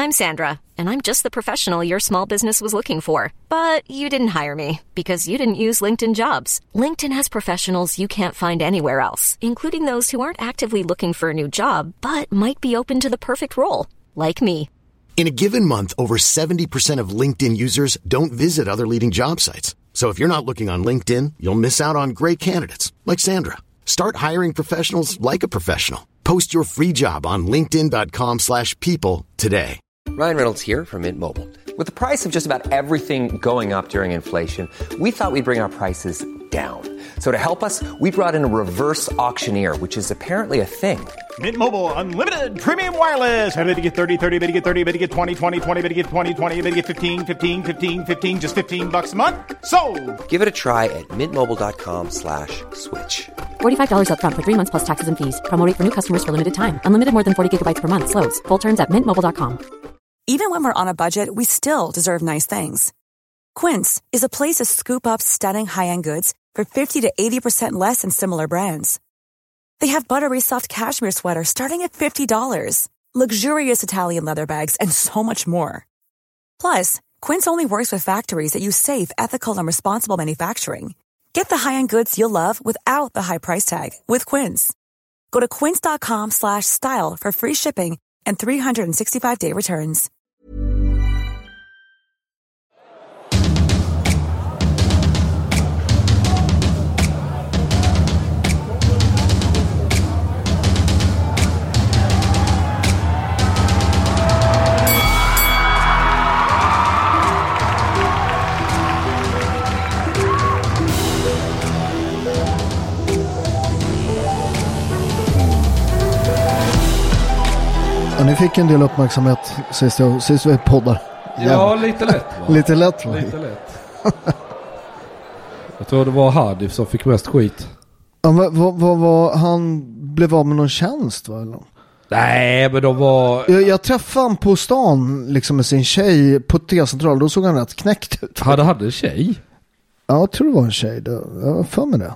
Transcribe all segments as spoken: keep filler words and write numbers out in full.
I'm Sandra, and I'm just the professional your small business was looking for. But you didn't hire me because you didn't use LinkedIn Jobs. LinkedIn has professionals you can't find anywhere else, including those who aren't actively looking for a new job, but might be open to the perfect role, like me. In a given month, over seventy percent of LinkedIn users don't visit other leading job sites. So if you're not looking on LinkedIn, you'll miss out on great candidates like Sandra. Start hiring professionals like a professional. Post your free job on linkedin dot com slash people today. Ryan Reynolds here from Mint Mobile. With the price of just about everything going up during inflation, we thought we'd bring our prices down. So to help us, we brought in a reverse auctioneer, which is apparently a thing. Mint Mobile Unlimited Premium Wireless. How to get thirty, thirty, how to get thirty, how to get twenty, twenty, twenty, how to get twenty, twenty, how to get fifteen, fifteen, fifteen, fifteen, just fifteen bucks a month? Sold! Give it a try at mintmobile.com slash switch. forty-five dollars up front for three months plus taxes and fees. Promo rate for new customers for limited time. Unlimited more than forty gigabytes per month. Slows full terms at mint mobile dot com. Even when we're on a budget, we still deserve nice things. Quince is a place to scoop up stunning high-end goods for fifty to eighty percent less than similar brands. They have buttery soft cashmere sweaters starting at fifty dollars, luxurious Italian leather bags, and so much more. Plus, Quince only works with factories that use safe, ethical, and responsible manufacturing. Get the high-end goods you'll love without the high price tag with Quince. Go to quince.com slash style for free shipping and three sixty-five day returns. Ja, ni fick en del uppmärksamhet sist, jag, sist vi poddar. Ja, lite lätt va? Lite lätt va? Lite lätt. Jag tror det var Hardif som fick mest skit. Ja, men vad, vad var han blev av med någon tjänst va? Eller? Nej, men de var... Jag, jag träffade han på stan liksom med sin tjej på T-central. Då såg han rätt knäckt ut. Hade han en tjej? Ja, jag tror det var en tjej. Det, jag var för mig det.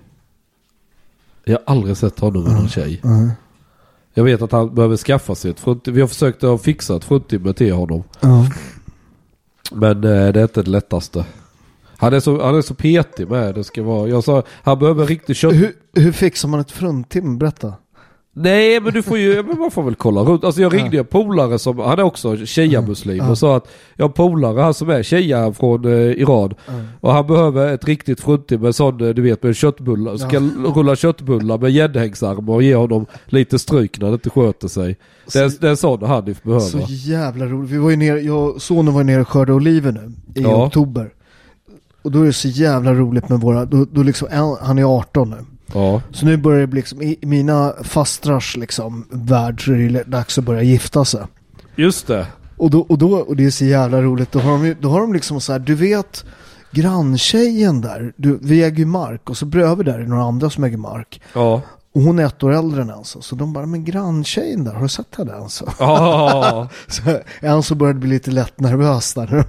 Jag har aldrig sett honom med någon tjej. Mm. Jag vet att han behöver skaffa sig ett front... Vi har försökt att fixa ett fruntimmer till honom. Mm. Men eh, det är inte det lättaste. Han är så, han är så petig med det ska vara. Jag sa, han behöver riktigt kött... Hur, hur fixar man ett fruntimmer? Berätta. Nej, men du får ju, men man får väl kolla runt. Alltså jag ringde ja. en polare som, han är också tjeja-muslim mm. och sa att jag har polare, han som är tjeja från eh, Iran mm. och han behöver ett riktigt fruntimmer med sån, du vet, med köttbullar. Ska ja. rulla köttbullar med gäddhängsarmar och ge honom lite stryk när det inte sköter sig. Så, det, är, det är sån Hanif behöver. Så jävla roligt. Vi var ju nere, jag, sonen var ju nere och skörde oliver nu i ja. oktober. Och då är det så jävla roligt med våra, då, då liksom, han är arton nu. Ja. Så nu börjar det bli liksom, i mina fastrars liksom värld så är det dags att börja gifta sig. Just det. Och då, och då och det är så jävla roligt. Då har de, då har de liksom så här, du vet granntjejen där, du, vi äger ju mark och så bredvid där är några andra som äger mark. Ja. Och hon är ett år äldre än alltså. Så de bara, men granntjejen där, har du sett henne alltså? Ja. Så en så började bli lite lätt nervös där.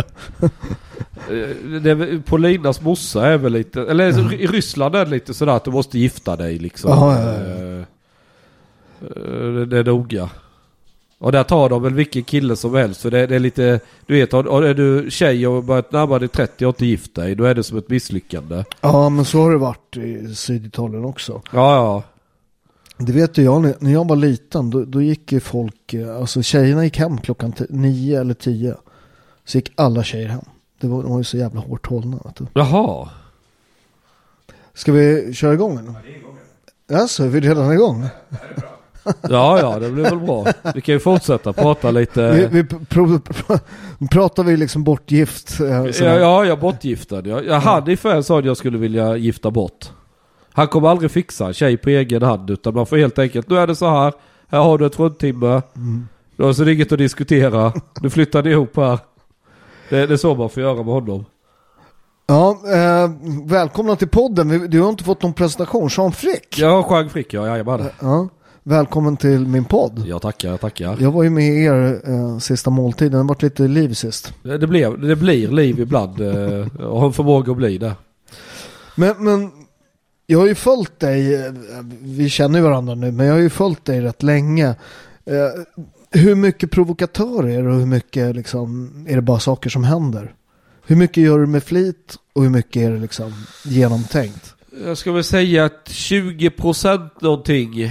Det är, Paulinas mossa är väl lite, eller mm. i Ryssland är det lite sådär att du måste gifta dig liksom. Ja, ja, ja. Det, det är noga. Och där tar de väl vilken kille som helst. För det, det är lite, du vet, och är du tjej och börjat närmare dig trettio och inte gift dig, då är det som ett misslyckande. Ja, men så har det varit i Syditalien också. Ja, ja. Det vet du, jag, när jag var liten, då, då gick ju folk, alltså tjejerna gick hem klockan t- nio eller tio. Så gick alla tjejer hem. Det var, de var ju så jävla hårt hållna. Vet du. Jaha. Ska vi köra igång nu? Ja, det är igång. Alltså, är vi redan igång? Ja, ja, det blir väl bra. Vi kan ju fortsätta prata lite. Vi, vi pr- pr- pratar vi liksom bortgift? Ja, ja, jag bortgiftad. Jag, jag hade i för så att jag skulle vilja gifta bort. Han kommer aldrig fixa en tjej på egen hand, utan man får helt enkelt, nu är det så här, här har du ett fruntimmer. Mm. Du har så inget att diskutera. Du flyttar ihop här. Det, det är så man får göra med honom. Ja, eh, välkomna till podden. Du har inte fått någon presentation. Jean Frick. Ja, Jean Frick, ja, jag bara. Ja, välkommen till min podd. Jag tackar, jag tackar. Jag var ju med er eh, sista måltiden. Det har varit lite liv sist. Det, det, blev, det blir liv ibland. eh, och har förmåga att bli det. Men, men jag har ju följt dig. Vi känner ju varandra nu, men jag har ju följt dig rätt länge. Eh, hur mycket provokatörer är det och hur mycket liksom, är det bara saker som händer? Hur mycket gör du med flit och hur mycket är det liksom genomtänkt? Jag ska väl säga att tjugo procent någonting,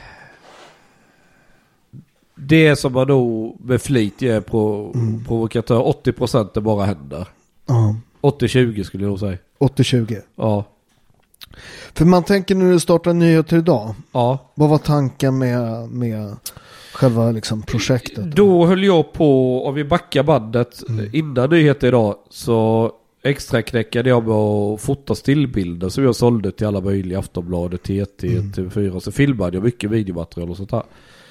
det som man då med flit är pro- mm. provokatör, åttio procent är bara händer. Ja. åttio tjugo skulle jag nog säga. åttio tjugo? Ja. För man tänker när du startar nyheter idag. Ja. Vad var tanken med, med själva liksom projektet? Då höll jag på, om vi backar bandet, mm. innan nyheter idag så extra knäckade jag med att fota stillbilder som jag sålde till alla möjliga, Aftonbladet, T T, mm. T V fyra. Så filmade jag mycket videomaterial och sånt här.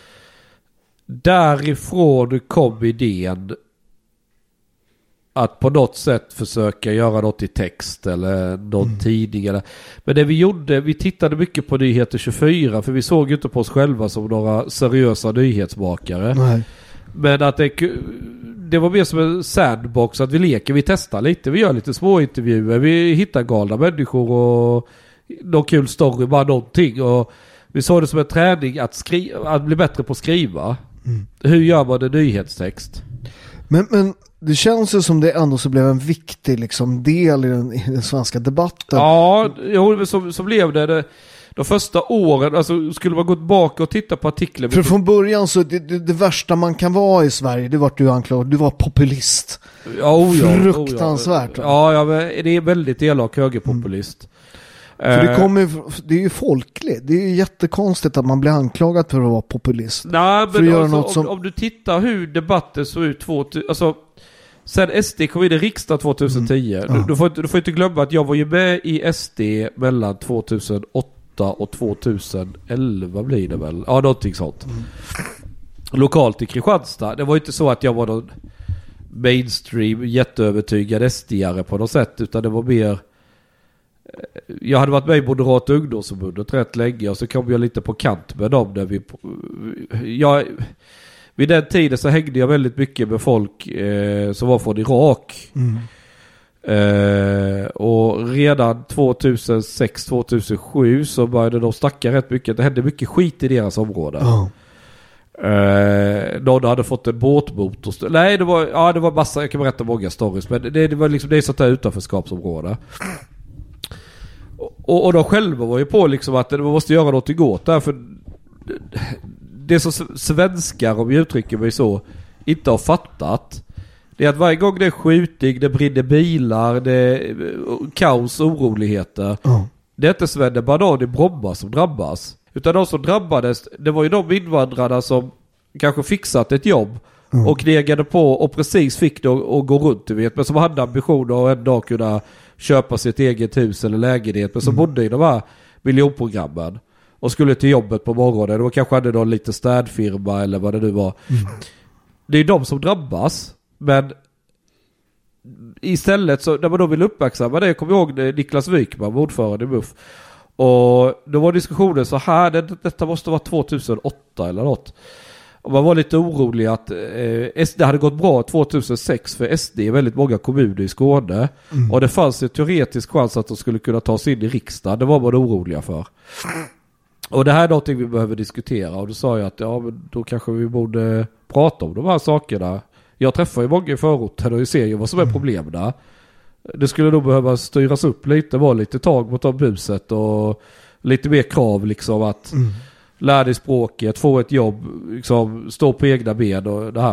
Därifrån kom idén att på något sätt försöka göra något i text eller någon mm. tidning eller. Men det vi gjorde, vi tittade mycket på Nyheter tjugofyra för vi såg ju inte på oss själva som några seriösa nyhetsmakare. Nej. Men att det, det var mer som en sandbox, att vi leker, vi testar lite, vi gör lite små intervjuer, vi hittar galna människor och någon kul story, bara någonting, och vi såg det som en träning att, skri- att bli bättre på att skriva. Mm. Hur gör man en nyhetstext? Men, men det känns ju som det ändå så blev en viktig liksom, del i den, i den svenska debatten. Ja, jo, så, så blev det, det de första åren. Alltså skulle man gå tillbaka och titta på artiklar. För från början så det, det, det värsta man kan vara i Sverige, det var att du anklagad, du var populist. Ja, oh ja, fruktansvärt. Oh ja, ja, men det är väldigt elak högerpopulist. Mm. För det kommer, det är ju folkligt. Det är ju jättekonstigt att man blir anklagad för att vara populist. Nej, men för att göra alltså, något som... om, om du tittar hur debatten såg ut tvåtusen, alltså sen S D kom in i riksdag tjugohundratio. Mm. Ja. Du, du, får inte, du får inte glömma att jag var ju med i S D mellan tjugohundraåtta och tjugoelva blir det väl. Ja, någonting sånt. Mm. Lokalt i Kristianstad. Det var ju inte så att jag var någon mainstream jätteövertygad S D-are på något sätt, utan det var mer. Jag hade varit med i Moderata ungdomsförbundet rätt länge och så kom jag lite på kant med dem där vi, jag, vid den tiden så hängde jag väldigt mycket med folk eh, som var från Irak. Mm. Eh, och redan tjugohundrasex tjugohundrasju så började de snacka rätt mycket. Det hände mycket skit i deras område. Oh. Eh, någon hade fått en båtmotor. Nej, det var, ja, det var massa, jag kan berätta många stories, men det, det var liksom, det är sånt där utanförskapsområde. Och, och de själva var ju på liksom att man måste göra något åt där, för det som svenskar, om vi uttrycker mig så, inte har fattat, det är att varje gång det är skjutning, det brinner bilar, det är kaos, oroligheter. Mm. Det är inte Svenne Banan i Bromma som drabbas, utan de som drabbades, det var ju de invandrarna som kanske fixat ett jobb mm. och knegade på och precis fick det att gå runt, du vet, men som hade ambitioner att en dag kunna köpa sitt eget hus eller lägenhet, men som mm. bodde i de här miljonprogrammen och skulle till jobbet på morgonen. Det var kanske hade någon liten städfirma eller vad det nu var. Mm. Det är de som drabbas, men istället så när man då vill uppmärksamma det, jag kommer ihåg Niklas Wykman, ordförande i M U F, och då var diskussionen så här, det, detta måste vara tjugohundraåtta eller något. Och man var lite orolig att eh, S D hade gått bra tjugohundrasex, för S D är väldigt många kommuner i Skåne. Mm. Och det fanns en teoretisk chans att de skulle kunna ta sig in i riksdagen. Det var man oroliga för. Och det här är någonting vi behöver diskutera. Och då sa jag att ja, men då kanske vi borde prata om de här sakerna. Jag träffar ju många i förorten och jag ser ju vad som är problemen där. Det skulle nog behöva styras upp lite, vara lite tag mot de buset och lite mer krav liksom att mm. lära dig språket, få ett jobb, liksom, stå på egna ben och det här.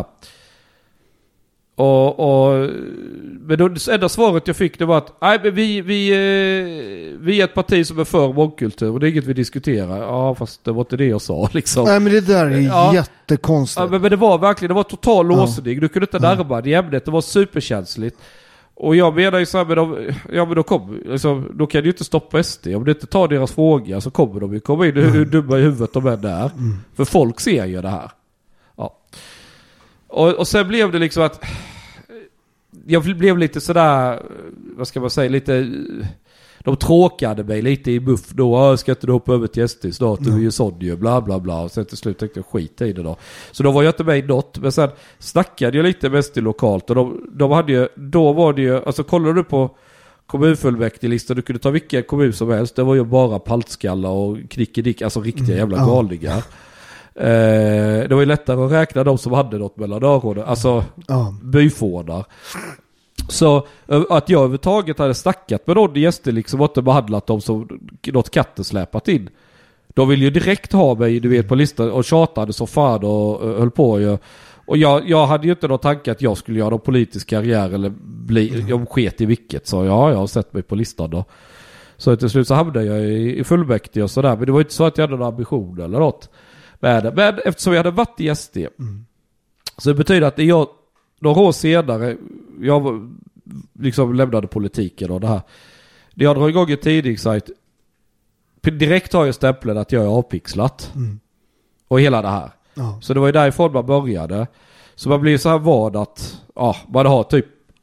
Och, och men då, det enda svaret jag fick det var att nej, men vi, vi, vi är ett parti som är för mångkultur och det är inget vi diskuterar. Ja, fast det var inte det jag sa liksom. Nej, men det där är ja. jättekonstigt. Ja, men, men det var verkligen, det var total låsning. Ja. Du kunde inte närma dig ämnet, det var superkänsligt. Och jag menar ju så här, men de, ja men då kom, alltså, då kan du ju inte stoppa S D. Om du inte tar deras fråga så kommer de ju komma in hur mm. dumma i huvudet de är där. Mm. För folk ser ju det här. Ja. Och, och sen blev det liksom att jag blev lite sådär, vad ska man säga, lite, de tråkade mig lite i buff då. Ska inte du hoppa över till S D snart, du är ju sån ju, bla bla bla. Och sen till slut tänkte jag skita i det då. Så då var jag inte med i något. Men sen snackade jag lite med S D lokalt. Och de, de hade ju, då var det ju, alltså kollar du på kommunfullmäktigelistan, du kunde ta vilken kommun som helst. Det var ju bara paltskallar och knickedick, alltså riktiga jävla galningar. det var ju lättare att räkna de som hade något mellan öronen. Alltså ja. byfånar. Så att jag överhuvudtaget hade snackat med någon gäster liksom och inte behandlat dem som något katten släpat in. De vill ju direkt ha mig, du vet, på listan och tjatade så fan och uh, höll på ju. Och jag, jag hade ju inte någon tanke att jag skulle göra någon politisk karriär eller bli, mm. jag sket i vilket. Så ja, jag har sett mig på listan då. Så till slut så hamnade jag i, i fullmäktige och sådär. Men det var inte så att jag hade någon ambition eller något med det. Men eftersom jag hade varit i S D mm. så det betyder att jag några år senare, jag var, liksom lämnade politiken och det här. Det jag drar igång en tidningssajt. Direkt har jag stämplen att jag är avpixlat. Mm. Och hela det här. Ja. Så det var ju därifrån man började. Så man blir så här van att ja, man har typ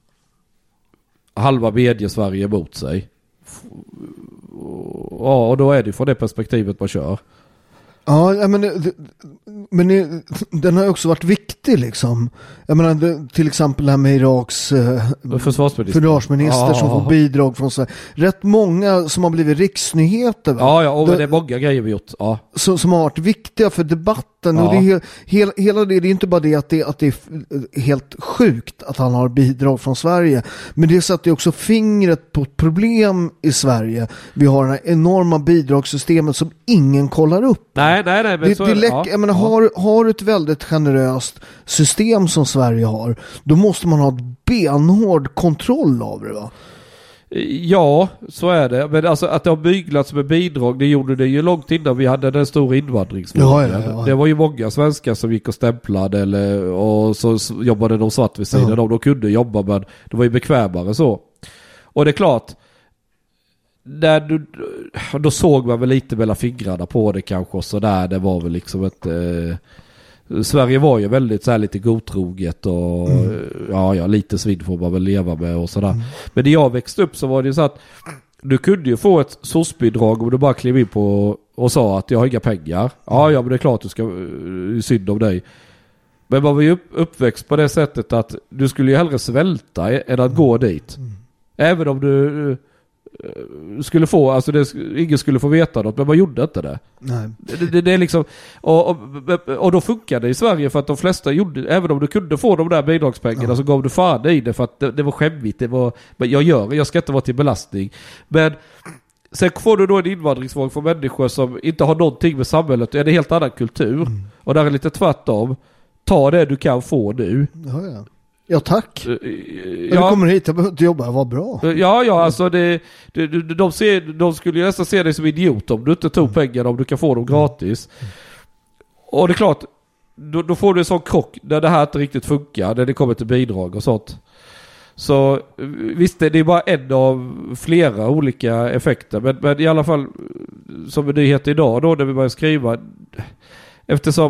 halva medie-Sverige emot sig. Ja, och då är det från det perspektivet man kör. Ja, men, men den har ju också varit viktig liksom. Jag menar, till exempel det här med Iraks eh, försvarsminister, försvarsminister som får bidrag från sig. Rätt många som har blivit riksnyheter. Va? Ja, ja, och det, det är många grejer vi gjort. Ja. Som, som har varit viktiga för debatten. Ja. Och det är, hela, hela det, det är inte bara det att, det att det är helt sjukt att han har bidrag från Sverige. Men det sätter också fingret på ett problem i Sverige. Vi har det här enorma bidragssystemet som ingen kollar upp. Nej, nej, nej. Men det, så det är det. läck, Ja. Jag menar, Ja. har, har ett väldigt generöst system som Sverige har, då måste man ha ett benhård kontroll av det, va? Ja, så är det. Men alltså att det har byglats med bidrag, det gjorde det ju långt innan vi hade den stora invandringsvågen. Ja, ja, ja. Det var ju många svenskar som gick och stämplade eller, och så jobbade de svart vid sidan. Ja. De kunde jobba, men det var ju bekvämare så. Och det är klart, där du, då såg man väl lite mellan fingrarna på det kanske och så där. Det var väl liksom ett... Eh, Sverige var ju väldigt så här lite godtroget och mm. ja, ja, lite svinn får man väl leva med och sådär. Mm. Men när jag växte upp så var det så att du kunde ju få ett S O S-bidrag om du bara klev in på och sa att jag har inga pengar. Ja, ja, men det är klart du ska uh, synd om dig. Men man var ju upp, uppväxt på det sättet att du skulle ju hellre svälta än att mm. gå dit. Mm. Även om du uh, skulle få, alltså det, ingen skulle få veta något, men man gjorde inte det. Nej. Det, det, det är liksom, och, och, och då funkade det i Sverige för att de flesta gjorde, även om du kunde få de där bidragspengarna, ja. Så gav du fan i det för att det, det var skämmigt, det var, men jag gör jag ska inte vara till belastning. Men sen får du då en invandringsvåg för människor som inte har någonting med samhället, det är en helt annan kultur. Mm. Och där är lite tvärtom. Ta det du kan få nu. Ja, ja. Ja, tack. Uh, ja. Du kommer hit, jag behöver inte jobba, vad bra. Uh, ja, ja, alltså det, det, de, de, ser, de skulle ju nästan se dig som idiot om du inte tog pengarna, om du kan få dem gratis. Mm. Och det är klart, då, då får du en sån krock där det här inte riktigt funkar, när det kommer till bidrag och sånt. Så visst, det är bara en av flera olika effekter. Men, men i alla fall, som en nyhet idag då, när vi börjar skriva, eftersom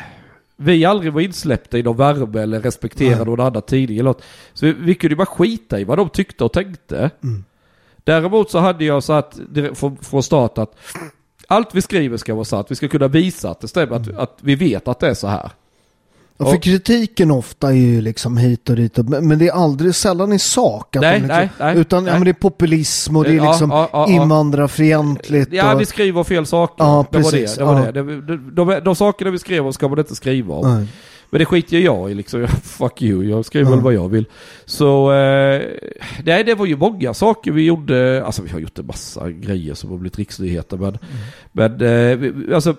vi aldrig var insläppta i någon värme eller respekterade någon annan tidning eller något. Så vi, vi kunde ju bara skita i vad de tyckte och tänkte. Mm. Däremot så hade jag så att från, från start att allt vi skriver ska vara sant. Vi ska kunna visa att det stämmer, mm. att, att vi vet att det är så här. Ja, för kritiken ofta är ju liksom hit och dit, men det är aldrig sällan i sak. Att nej, liksom, nej, nej, utan nej. Ja, men det är populism och det är ja, liksom ja, ja, invandrarfientligt. Ja, och... vi skriver fel saker. Ja, det var precis, det. det, var ja. det. De, de, de, de sakerna vi skrev om ska man inte skriva om. Nej. Men det skiter jag i liksom. Fuck you, jag skriver väl mm. vad jag vill. Så eh, nej, det var ju många saker vi gjorde. Alltså vi har gjort en massa grejer som har blivit riksnyheter. Men, mm. men eh, alltså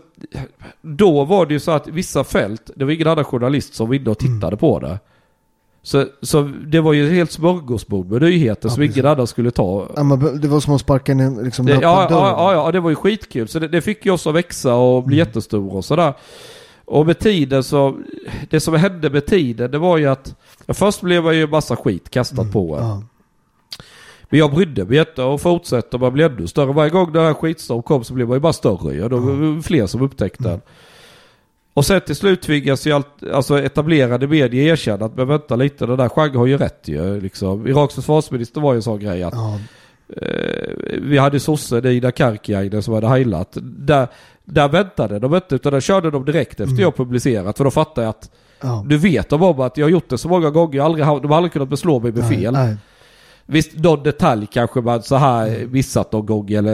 då var det ju så att vissa fält, det var ingen annan journalist som var inne och tittade mm. på det. Så, så det var ju helt smörgåsbord med nyheter ja, som ingen annan skulle ta. Ja, men det var som att sparka in liksom det, ja, ja, ja, ja, det var ju skitkul. Så det, det fick ju oss att växa och bli mm. jättestora och sådär. Och med tiden så, det som hände med tiden, det var ju att ja, först blev jag ju en massa skit kastat mm, på en. Ja. Men jag brydde mig jätte och fortsatte, man blev ännu större. Varje gång den här skitstorm kom så blev man ju bara större. Ja, då var det fler som upptäckte den. Mm. Och sen till slut tvingas ju allt, alltså etablerade medier erkänna att men vänta lite, den där genren har ju rätt ju. Liksom. Iraks försvarsminister var ju en sån grej att ja. eh, vi hade sossen i Dakarkiaiden som hade heilat. Där Där väntade de inte, utan där körde de direkt efter mm. jag publicerat. För då fattade jag att ja. Du vet de om att jag har gjort det så många gånger. Jag aldrig, de har aldrig kunnat beslå mig med nej, fel. Nej. Visst, någon detalj kanske man så här mm. missat någon gång eller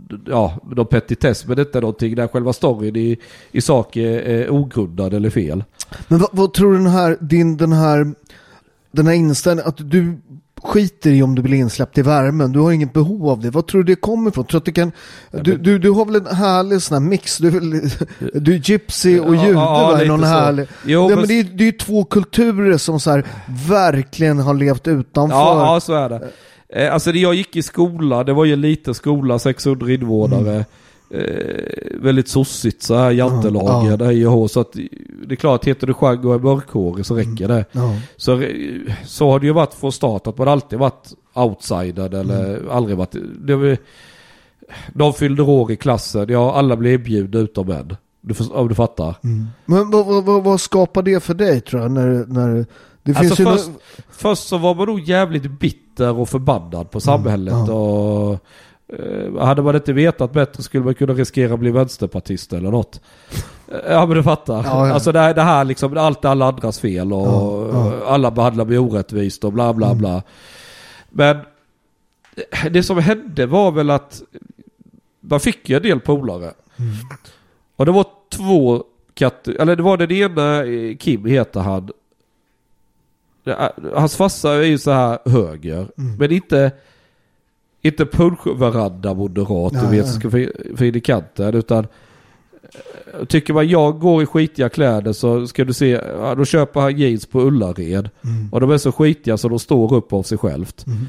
ja, någon petitess, men det är inte någonting där själva storyn i, i sak är, är ogrundad eller fel. Men vad, vad tror du den här, din, den här den här inställningen att du skiter i om du blir insläppt i värmen, du har inget behov av det, vad tror du det kommer ifrån? Tror att du, kan, du, du, du har väl en härlig sån här mix, du, du är gypsy och jude, ja, ja, någon härlig. Jo, det, men det, är, det är två kulturer som så här verkligen har levt utanför. Ja, ja så är det. Eh, alltså det jag gick i skola, det var ju en liten skola, sexhundra invånare. Mm. Eh, väldigt sossigt så här jantelager, ja, ja. I H, så att det är klart, heter du skagg och är mörkhårig så räcker det. Ja. Så, så har det ju varit från start, att man alltid varit outsider eller mm. aldrig varit det var, de fyllde år i klassen, ja, alla blev erbjudna utom en, du, om du fattar. Mm. Men vad, vad, vad skapar det för dig, tror jag, när, när det alltså finns först, ju... först så var man nog jävligt bitter och förbannad på samhället. Mm. Ja. Och Uh, hade man inte vetat bättre skulle man kunna riskera att bli vänsterpartist eller något. Uh, ja, men du fattar. Ja, ja. Alltså det, det här liksom, allt är alla andras fel och ja, ja. alla behandlar mig orättvist och bla bla bla. Mm. Men det som hände var väl att man fick ju en del polare. Mm. Och det var två katter, eller det var den ena, Kim heter han. Hans farsa är ju så här höger, mm. men inte Inte punschvaranda moderat, ja, du vet, ja. Ska fin i kanten, utan tycker man jag går i skitiga kläder så ska du se, ja, då köper han jeans på Ullared. Mm. Och de är så skitiga så de står upp av sig självt. Mm.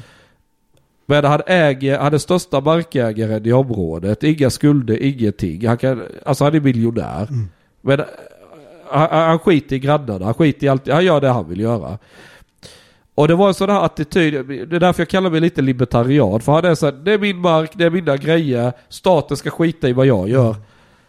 Men han äger, han är största markägaren i området, inga skulder, ingenting. Han kan, alltså han är miljonär. Mm. Men han, han skiter i grannarna, han skiter i allt, han gör det han vill göra. Och det var en sån här attityd, det är därför jag kallar mig lite libertarian, för han är så här, det är min mark, det är mina grejer, staten ska skita i vad jag gör. Mm.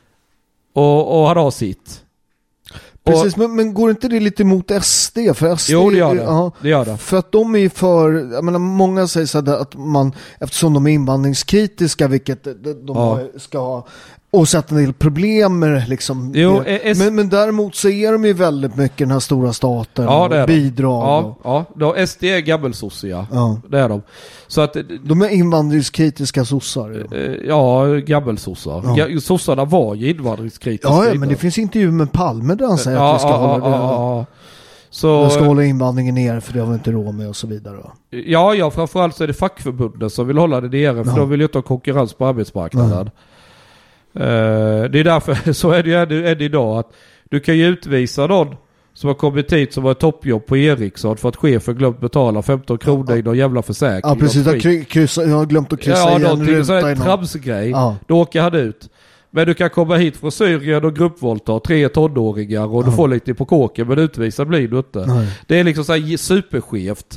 Och, och han har sitt. Precis, och, men, men går inte det lite mot S D? För S D, jo, det gör det. Ja, det gör det. För att de är för, jag menar, många säger så här att man, eftersom de är invandringskritiska, vilket de ja. ska ha, och sätta en del problem med liksom. Jo, det. S- men, men däremot så är de ju väldigt mycket den här stora staten, ja, det är och bidrag. Ja, och, ja. Då, S D är gabbelsossia. Ja. Det är de. Så att, de är invandringskritiska sossar. Ja, ja gabbelsossar. Ja. Sossarna var ju invandringskritiska. Ja, ja men det finns intervju med Palme där han säger ja, att vi ska ja, hålla ja, det. Ja. Så, vi ska hålla invandringen ner för det har vi inte råd med och så vidare. Ja, ja, framförallt så är det fackförbunden som vill hålla det nere, för ja. de vill ju inte ha konkurrens på arbetsmarknaden. Uh, det är därför, så är det ju är det idag, att du kan ju utvisa någon som har kommit hit som har ett toppjobb på Ericsson för att chefen glömt betala femton kronor ja. i någon jävla försäkring. Ja, precis. Jag, kryssa, jag har glömt att kryssa ja, igen. Ja, så är det tramsgrej. Ja. Då åker han ut. Men du kan komma hit från Syrien och gruppvåldta tre tonåringar och ja. du får lite på kåken, men utvisa blir du inte. Nej. Det är liksom så här superskevt.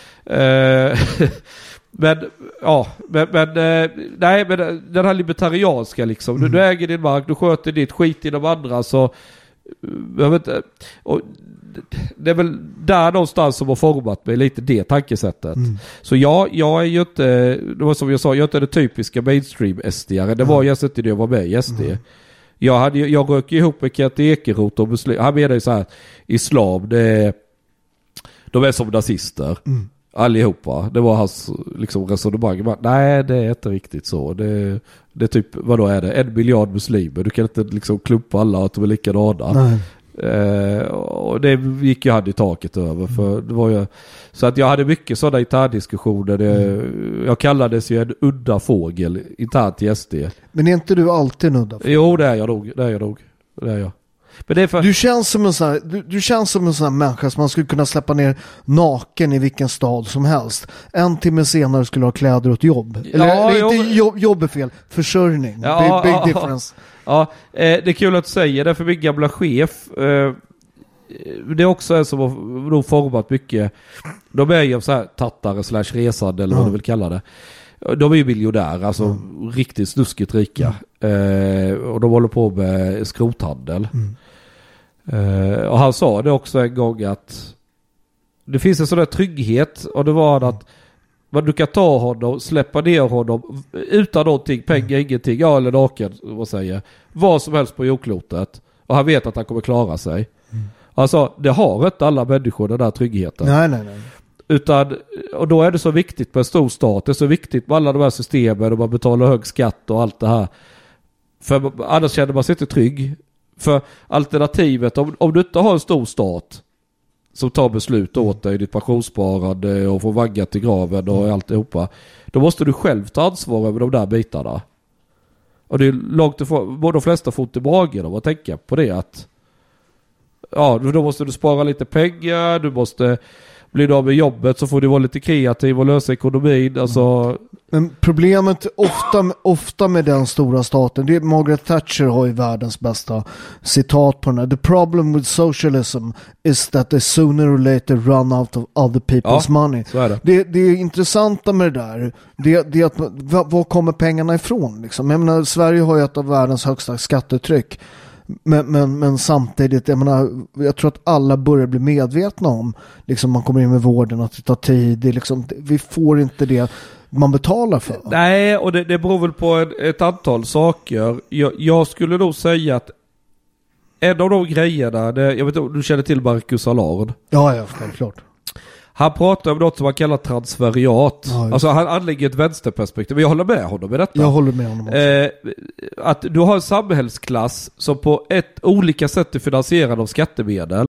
Mm. Uh, Men, ja, men, men nej, men den här libertarianska liksom, mm. du, du äger din mark, du sköter ditt, skit i de andra, så jag vet inte, och det är väl där någonstans som har format mig lite det tankesättet. Mm. Så ja, jag är ju inte, det var som jag sa, jag är inte det typiska mainstream-S D-are, det var mm. jag inte det jag var med i S D. Mm. Jag, hade, jag rök ihop med Kent Ekeroth och beslut, han menar ju så här, islam, det, de är som nazister. Mm. Allihopa. Det var hans liksom resonemang. Men, nej, det är inte riktigt så. Det, det är typ, vad då är det? En miljard muslimer. Du kan inte liksom klumpa alla att de är likadana. Eh, och det gick jag hade i taket över. För det var ju, så att jag hade mycket sådana interndiskussioner. Det, mm. Jag kallades ju en udda fågel internt i S D. Men är inte du alltid en udda fågel? Jo, det är jag nog. Det är jag nog. Det är jag. Men det är för... Du känns som en sån här, du, du känns som en sån här människa som man skulle kunna släppa ner naken i vilken stad som helst. En timme senare skulle ha kläder åt jobb. Eller ja, det är jo, inte jobb, jobb är fel. Försörjning. Ja, big, big ja, difference. Ja, eh, det är kul att säga det, för min gamla chef, eh, det är också en som har nog format mycket. De är ju så här tattare slash resande eller vad ja. du vill kalla det. De är ju miljonärer, alltså mm. riktigt snuskigt rika. Mm. Eh, och de håller på med skrothandel. Mm. Eh, och han sa det också en gång att det finns en sån där trygghet, och det var att man, du kan ta honom, släppa ner honom utan någonting, pengar, mm. ingenting, ja, eller naken, vad säger, vad som helst på jordklotet, och han vet att han kommer klara sig. Mm. Alltså, det har inte alla människor den där tryggheten. Nej, nej, nej. Utan, och då är det så viktigt med en stor stat. Det är så viktigt med alla de här systemen och man betalar hög skatt och allt det här. För annars känner man sig inte trygg. För alternativet, om, om du inte har en stor stat som tar beslut åt dig, ditt pensionssparande och får vagga till graven och alltihopa, då måste du själv ta ansvar över de där bitarna. Och det är långt ifrån, de flesta får inte i magen om att tänka på det, att ja, då måste du spara lite pengar, du måste bli av med jobbet, så får du vara lite kreativ och lösa ekonomin. Alltså... Men problemet ofta, ofta med den stora staten, det är Margaret Thatcher har ju världens bästa citat på den här. The problem with socialism is that they sooner or later run out of other people's ja, money. Så är det. Det, det är intressanta med det där, det, det är att var kommer pengarna ifrån? Liksom? Jag menar, Sverige har ju ett av världens högsta skattetryck. Men, men, men samtidigt, jag menar, jag tror att alla börjar bli medvetna om, liksom man kommer in med vården, att det tar tid, det är liksom, vi får inte det man betalar för. Nej, och det, det beror väl på ett, ett antal saker. Jag, jag skulle nog säga att en av de grejerna, det, jag vet inte, du känner till Marcus Allard? Ja, ja, självklart. Han pratar om något som man kallar transferiat. Ja, alltså han anlägger ett vänsterperspektiv. Jag håller med honom med detta. Jag håller med honom också. Eh, att du har en samhällsklass som på ett olika sätt är finansierad av skattemedel.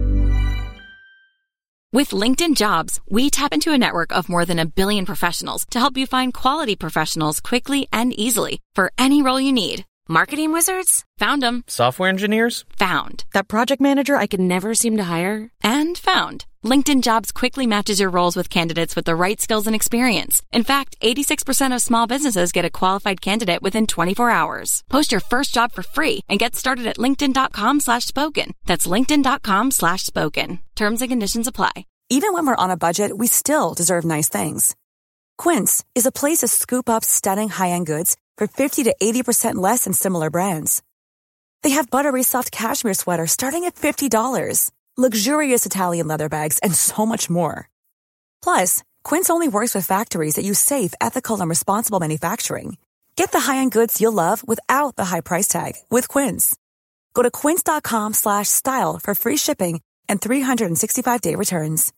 With LinkedIn Jobs, we tap into a network of more than a billion professionals to help you find quality professionals quickly and easily for any role you need. Marketing wizards? Found them. Software engineers? Found. That project manager I could never seem to hire? And found. LinkedIn Jobs quickly matches your roles with candidates with the right skills and experience. In fact, eighty-six percent of small businesses get a qualified candidate within twenty-four hours. Post your first job for free and get started at linkedin.com slash spoken. That's linkedin.com slash spoken. Terms and conditions apply. Even when we're on a budget, we still deserve nice things. Quince is a place to scoop up stunning high-end goods for fifty to eighty percent less than similar brands. They have buttery soft cashmere sweaters starting at fifty dollars, luxurious Italian leather bags, and so much more. Plus, Quince only works with factories that use safe, ethical, and responsible manufacturing. Get the high-end goods you'll love without the high price tag with Quince. Go to quince.com slash style for free shipping and three sixty-five day returns.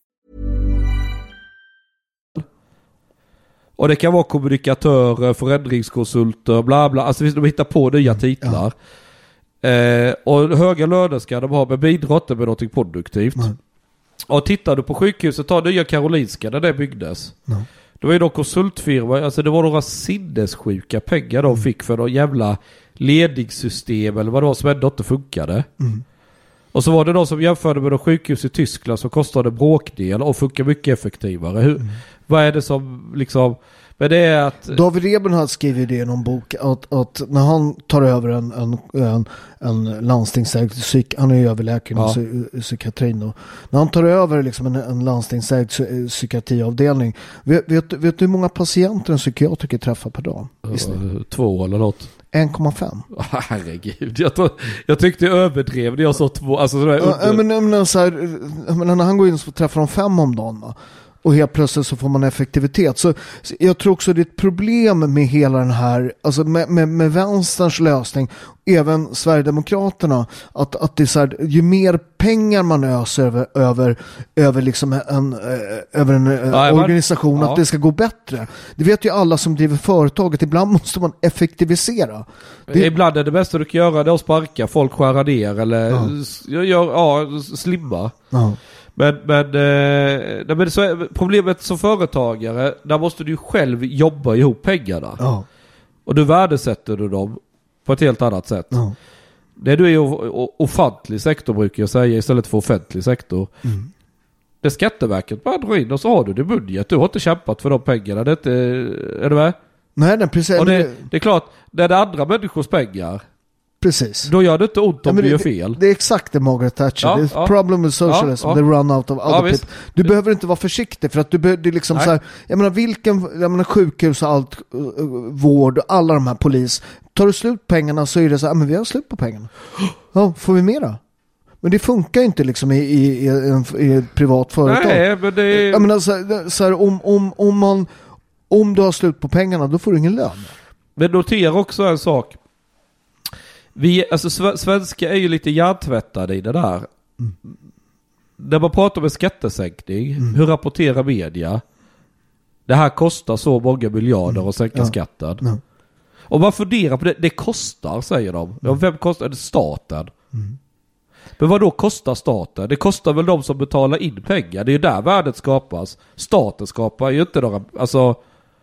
Och det kan vara kommunikatörer, förändringskonsulter, bla bla. Alltså de hittar på nya titlar. Ja. Eh, och höga löner ska de ha, med bidrotter med något produktivt. Mm. Och tittar du på sjukhuset, ta Nya Karolinska där det byggdes. Mm. Det var ju då konsultfirma, alltså det var några sinnessjuka pengar de fick för någon jävla ledningssystem eller vad det var som ändå inte funkade. Mm. Och så var det de som jämförde med de sjukhus i Tyskland som kostade bråkdel och funkar mycket effektivare. Hur, mm. Vad är det som liksom... Men det är att... David Reben har skrivit det i någon bok att, att när han tar över en, en, en, en landstingsägd psyk, han är ju överläkare ja. i psykiatrin då. När han tar över liksom en, en landstingsägd psykiatriavdelning, vet, vet, vet du hur många patienter en psykiatriker träffar per dag? Uh, två eller något. en komma fem. Herregud, jag, tror, jag tyckte jag överdrev det. Jag sa två. Alltså sådär under... ja, men, men, så här, men när han går in så träffar de fem om dagen, va? Och helt plötsligt så får man effektivitet. Så jag tror också det är ett problem med hela den här, alltså med, med, med vänsterns lösning, även Sverigedemokraterna, att, att det är så här, ju mer pengar man öser över, över, över, liksom en, över en ja, organisation, ja. Att det ska gå bättre. Det vet ju alla som driver företaget. Ibland måste man effektivisera. Det... Ibland är det bästa du kan göra det att sparka folk, skära ner eller ja. Gör, ja, slimma. Ja. Men, men, eh, men så, problemet som företagare, där måste du ju själv jobba ihop pengarna. Ja. Och du värdesätter du dem på ett helt annat sätt. Ja. Det du är ju offentlig sektor brukar jag säga istället för offentlig sektor. Mm. Det är Skatteverket bara drar in och så har du det i budget. Du har inte kämpat för de pengarna. Det är, inte, är du med? Nej, det, precis. Och det, det är klart, det är det andra människors pengar. Precis. Då gör det inte ont om ja, du det, gör fel. Det, det är exakt det Margaret Thatcher. Ja, det är ja. problem with socialism. Ja, ja. They run out of other ja, people. Du ja. behöver inte vara försiktig för att du behöver, det är liksom så här, jag menar vilken, jag menar sjukhus och allt, uh, vård och alla de här polis. Tar du slut pengarna så är det så här, men vi har slut på pengarna. Ja, får vi mera? Men det funkar inte liksom i, i, i, en, i ett privat företag. Nej, men det är... Jag menar så här, så här, om, om, om man, om du har slut på pengarna, då får du ingen lön. Men notera också en sak. Vi, alltså svenska är ju lite hjärntvättade i det där. Mm. när man pratar om en skattesänkning, Mm. hur rapporterar media? Det här kostar så många miljarder Mm. att sänka Ja. skatten. Ja. Och man funderar på det, det kostar, säger de. Ja, vem kostar det? Staten. Mm. Men vad då kostar staten? Det kostar väl de som betalar in pengar. Det är ju där värdet skapas. Staten skapar ju inte några, alltså...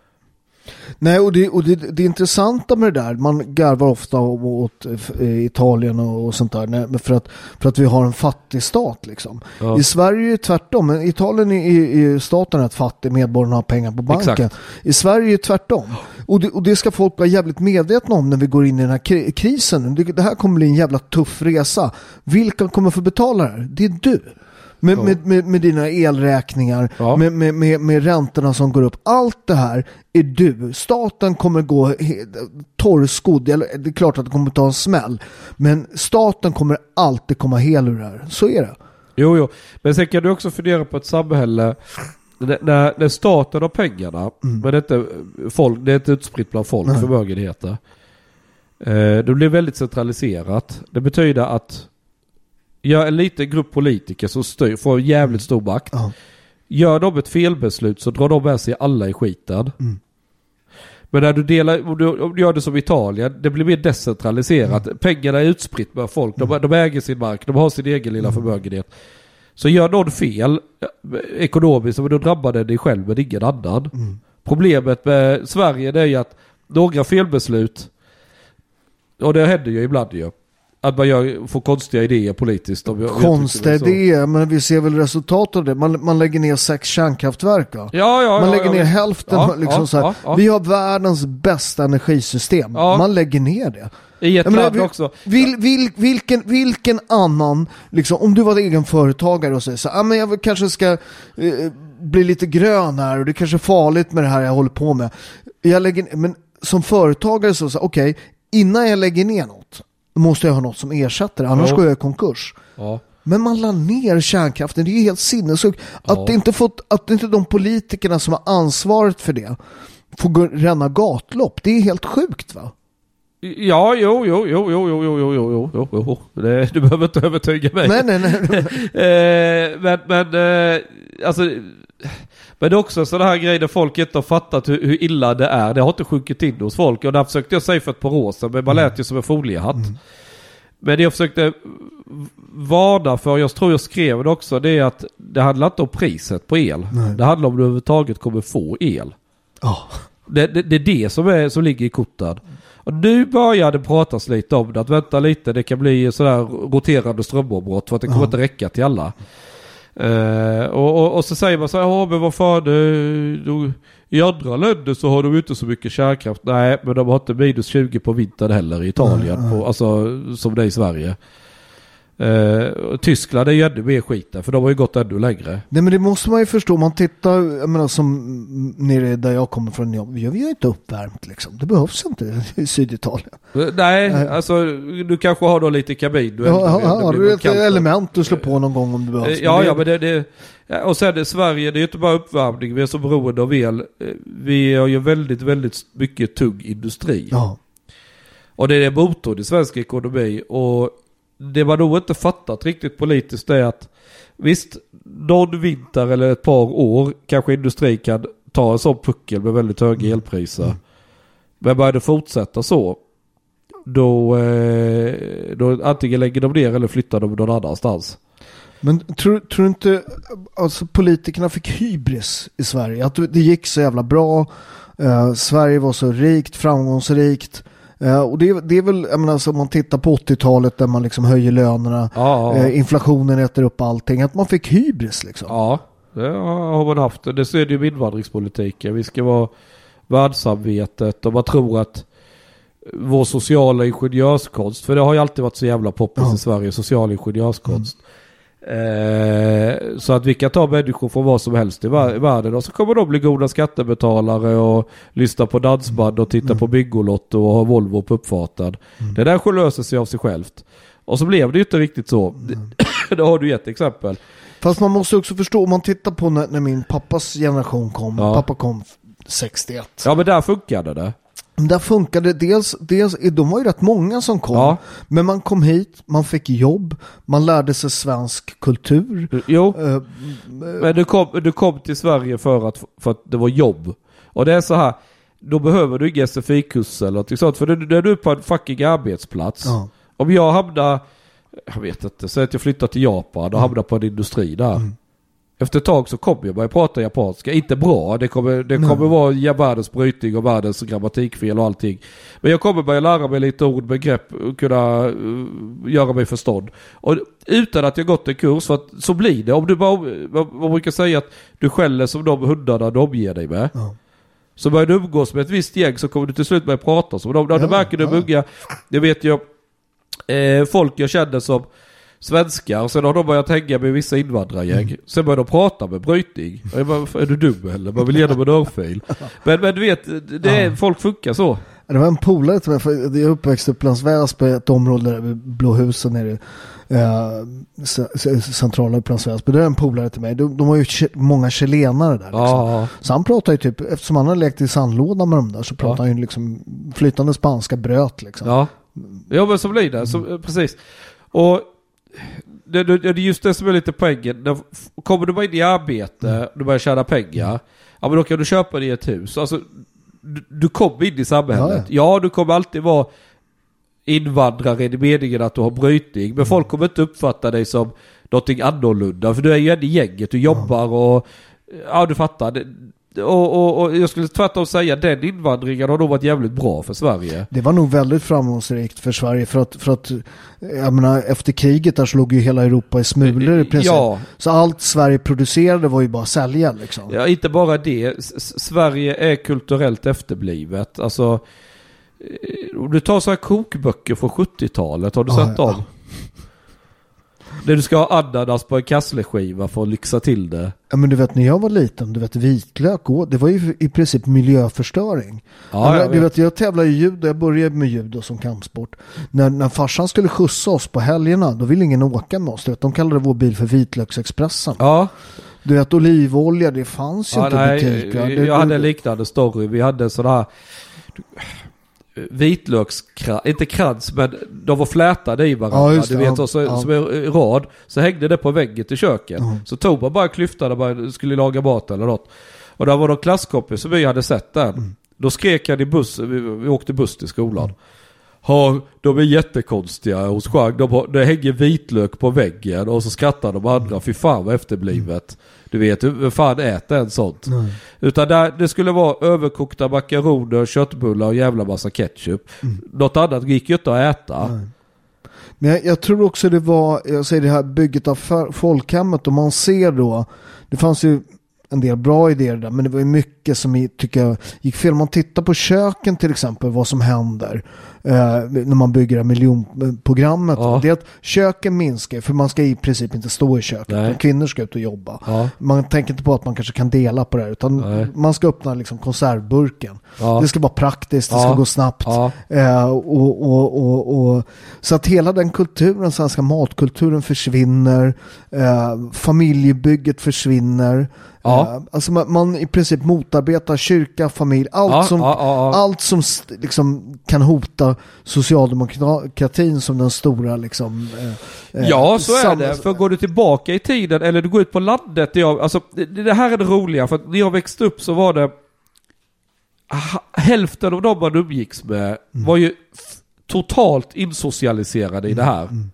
Nej, och, det, och det, det intressanta med det där, man garvar ofta åt Italien och sånt där, nej, för att, för att vi har en fattig stat liksom. Ja. I Sverige är det tvärtom, men Italien är, är staten rätt fattig, medborgarna har pengar på banken. Exakt. I Sverige är det tvärtom. Och det, och det ska folk vara jävligt medvetna om när vi går in i den här kri- krisen. Det, det här kommer bli en jävla tuff resa. Vilka kommer få betala det här? Det är du. Med, Ja. med, med, med dina elräkningar, Ja. med, med, med, med räntorna som går upp. Allt det här är du. Staten kommer gå he- torrskodd. Eller, det är klart att det kommer ta en smäll. Men staten kommer alltid komma hel ur det här. Så är det. Jo, jo. Men sen kan du också fundera på ett samhälle när, när, när staten har pengarna, Mm. men det är inte, folk, det är inte utspritt bland folk, Nej. förmögenheter. Eh, det blir väldigt centraliserat. Det betyder att gör en liten grupp politiker som styr, får jävligt stor makt. Ja. Gör de ett felbeslut så drar de med sig alla i skiten. Mm. Men när du delar, om du, om du gör det som Italien, det blir mer decentraliserat. Mm. Pengarna är utspritt med folk. De, de äger sin mark, de har sin egen lilla Mm. förmögenhet. Så gör någon fel ekonomiskt, så då drabbar det dig själv men ingen annan. Mm. Problemet med Sverige det är ju att några felbeslut, och det händer ju ibland ju, att man gör, får konstiga idéer politiskt. Om jag, Konstiga jag tycker det är så. idéer, men vi ser väl resultat av det. Man, man lägger ner sex kärnkraftverk. Va? Ja, ja, Man ja, lägger ja, ner ja. hälften. Ja, liksom ja, så här. ja, ja. Vi har världens bästa energisystem. Ja. Man lägger ner det. I ett Jag menar, land vi- också. Vil, vil, vilken, vilken annan, liksom, om du var egen företagare och säger så här, ah, men jag vill- kanske ska eh, bli lite grön här och det är kanske är farligt med det här jag håller på med. Jag lägger, men som företagare så säger okej, innan jag lägger ner något måste jag ha något som ersätter det, annars Ja. går jag i konkurs. Ja. Men man la ner kärnkraften, det är ju helt sinnessjukt. Att, Ja. det inte fått, att inte de politikerna som har ansvaret för det får gå, ränna gatlopp, det är helt sjukt va? Ja, jo, jo, jo, jo, jo, jo, jo, jo, jo, jo, jo. Det, du behöver inte övertyga mig. Nej, nej, nej. eh, men, men, eh, alltså, men det är också sådana här grejer där folk inte har fattat hur, hur illa det är. Det har inte sjunkit in hos folk. Och det försökte jag säga för ett par år sedan, men man lät ju som en foliehatt. Mm. Men det jag försökte varna för, jag tror jag skrev det också, det är att det handlar inte om priset på el. Nej. Det handlar om att du överhuvudtaget kommer få el. Oh. Det, det, det är det som, är, som ligger i korten. Och nu börjar det pratas lite om det. Att vänta lite, det kan bli sådär roterande strömavbrott för att det kommer Ja. inte räcka till alla. Uh, och, och, och så säger man så här, ja men vad fan, det, då, i andra länder så har de inte så mycket kärnkraft. Nej, men de har inte minus tjugo på vintern heller i Italien, Nej, nej. på, alltså som det är i Sverige. Uh, Tyskland är ju ännu mer skit där, för de har ju gått ännu längre. Nej, men det måste man ju förstå. Man tittar, jag menar, som nere där jag kommer från, jag, vi har ju inte uppvärmt liksom. Det behövs inte i Syditalien. Uh, nej, Nej. alltså du kanske har då lite kabin. Du Ja, ja, det ja, blir du väl ett kallt då. element du slår på någon gång om det behövs. Ja, Men det- ja, men det, det ja, och sen är Sverige, det är ju inte bara uppvärmning, vi är så beroende av el. Vi har ju väldigt, väldigt mycket tung industri. Ja. Och det är motorn i svensk ekonomi. Och det man nog inte fattat riktigt politiskt är att visst, någon vinter eller ett par år kanske industri kan ta en sån puckel med väldigt höga elpriser. Mm. Men börjar det fortsätta så, då, eh, då antingen lägger de ner eller flyttar de någon annanstans. Men tror, tror du inte alltså politikerna fick hybris i Sverige? Att det gick så jävla bra. Eh, Sverige var så rikt, framgångsrikt. Eh, och det, det är väl, jag menar, alltså, om man tittar på åttiotalet där man liksom höjer lönerna. Ja, ja. Eh, inflationen äter upp allting. Att man fick hybris liksom. Ja, det har man haft. Det ser det ju med invandringspolitiken. Vi ska vara världssamvetet och man tror att vår sociala ingenjörskonst, för det har ju alltid varit så jävla poppis Ja. i Sverige, social ingenjörskonst. Mm. Eh, så att vi kan ta människor från vad som helst i, vär- i världen och så kommer de bli goda skattebetalare och lyssna på dansband och titta Mm. på Bingolotto och ha Volvo på uppfarten. Mm. Det där löser sig av sig självt. Och så blev det ju inte riktigt så. Mm. Då har du ett exempel. Fast man måste också förstå, om man tittar på när, när min pappas generation kom. Ja. Pappa kom sextioett. Ja, men där funkade det. Där funkade dels, dels, de var ju rätt många som kom, ja. men man kom hit, man fick jobb, man lärde sig svensk kultur. Jo, uh, men du kom, du kom till Sverige för att, för att det var jobb. Och det är så här, då behöver du inga S F I-kurser eller något sånt, för då är du på en fucking arbetsplats. Ja. Om jag hamnar, jag vet inte, så att jag flyttar till Japan och mm. hamnar på en industri där. Mm. Efter ett tag så kommer jag börja prata japanska. Inte bra, det kommer, det kommer vara världens brytning och världens grammatikfel och allting. Men jag kommer börja lära mig lite ord, begrepp och kunna uh, göra mig förstådd. Och utan att jag gått en kurs, för att så blir det. Om du bara, man brukar säga att du skäller som de hundarna de ger dig med. Ja. Så börjar du umgås med ett visst gäng så kommer du till slut börja prata som de. Ja, det märker du unga, det vet jag, eh, folk jag känner som svenskar, och sen har de börjat hänga med vissa invandrargäng. Mm. Sen börjar de prata med brytning. Är, är du dum eller? Man vill ge dem en örfil. Men, men du vet, det är, ja. folk funkar så. Det var en polare till mig, för jag är uppväxt upp Upplands Väsby, ett område där Blåhusen är eh, centrala Upplands Väsby. Det är en polare till mig. De, de har ju många chilenare där. Liksom. Ja. Så han pratar ju typ, eftersom han har lekt i sandlådan med dem där, så pratar ja. han ju liksom flytande spanska bröt liksom. Ja, ja men så blir det. Så, mm. Precis. Och det, det, det är just det som är lite poängen. När, kommer du bara in i arbete, mm. du börjar tjäna pengar, ja men då kan du köpa dig ett hus. Alltså, du, du kommer in i samhället. Ja, ja. ja, du kommer alltid vara invandrare i meningen att du har brytning. Men mm. folk kommer inte uppfatta dig som någonting annorlunda. För du är ju ändå i gänget. Du jobbar och ja, du fattar. Och, och, och jag skulle tvärtom säga att den invandringen har nog varit jävligt bra för Sverige. Det var nog väldigt framgångsrikt för Sverige, för att, för att jag menar, efter kriget där slog ju hela Europa i smulor i princip. Ja. Så allt Sverige producerade var ju bara sälja liksom. Ja, inte bara det. S- Sverige är kulturellt efterblivet. Alltså, om du tar så här kokböcker från sjuttiotalet, har du ja, sett dem? Ja. När du ska ha ananas på en kassleskiva för att lyxa till det. Ja, men du vet, när jag var liten, du vet, vitlök, det var ju i princip miljöförstöring. Ja, jag, jag, du vet, jag tävlade i judo, jag började med judo som kampsport. När, när farsan skulle skjutsa oss på helgerna, då ville ingen åka med oss. Du vet, de kallade vår bil för Vitlöksexpressen. Ja. Du vet, olivolja, det fanns ju ja, inte nej, butik. Jag, jag hade en liknande story. Vi hade sådana vitlökskrans, inte krans, men de var flätade i varandra, ja, du vet, och så, ja. som är rad, så hängde det på väggen till köket. Mm. Så tog man bara klyftan när man skulle laga mat eller något. Och där var de klasskompis som vi hade sett den. Mm. Då skrek han i bussen, vi, vi åkte buss till skolan. Mm. Ha, de är jättekonstiga hos Chang. De, de hänger vitlök på väggen och så skrattar de andra. Fy fan vad efterblivet. Du vet, hur fan äter en sånt? Mm. Utan där, det skulle vara överkokta makaroner, köttbullar och jävla massa ketchup. Mm. Något annat gick ju inte att äta. Nej. Men jag, jag tror också det var, jag säger det här bygget av folkhemmet, och man ser då, det fanns ju en del bra idéer där, men det var ju mycket som jag tycker gick fel. Om man tittar på köken till exempel, vad som händer eh, när man bygger det miljonprogrammet, ja. Det är att köken minskar, för man ska i princip inte stå i köket. Kvinnor ska ut och jobba. Ja. Man tänker inte på att man kanske kan dela på det här, utan Nej. man ska öppna liksom konservburken. Ja. Det ska vara praktiskt, det ska ja. gå snabbt. Ja. Eh, och, och, och, och, så att hela den kulturen, svenska matkulturen försvinner, eh, familjebygget försvinner. Ja. Uh, alltså man, man i princip motarbetar kyrka, familj, allt ja, som ja, ja, ja. allt som liksom kan hota socialdemokratin som den stora liksom uh, ja, så är det. För går du tillbaka i tiden eller du går ut på landet, jag, alltså, det, det här är det roliga, för att när jag växte upp så var det hälften av dem man umgicks med mm. var ju f- totalt insocialiserade i det här. Mm.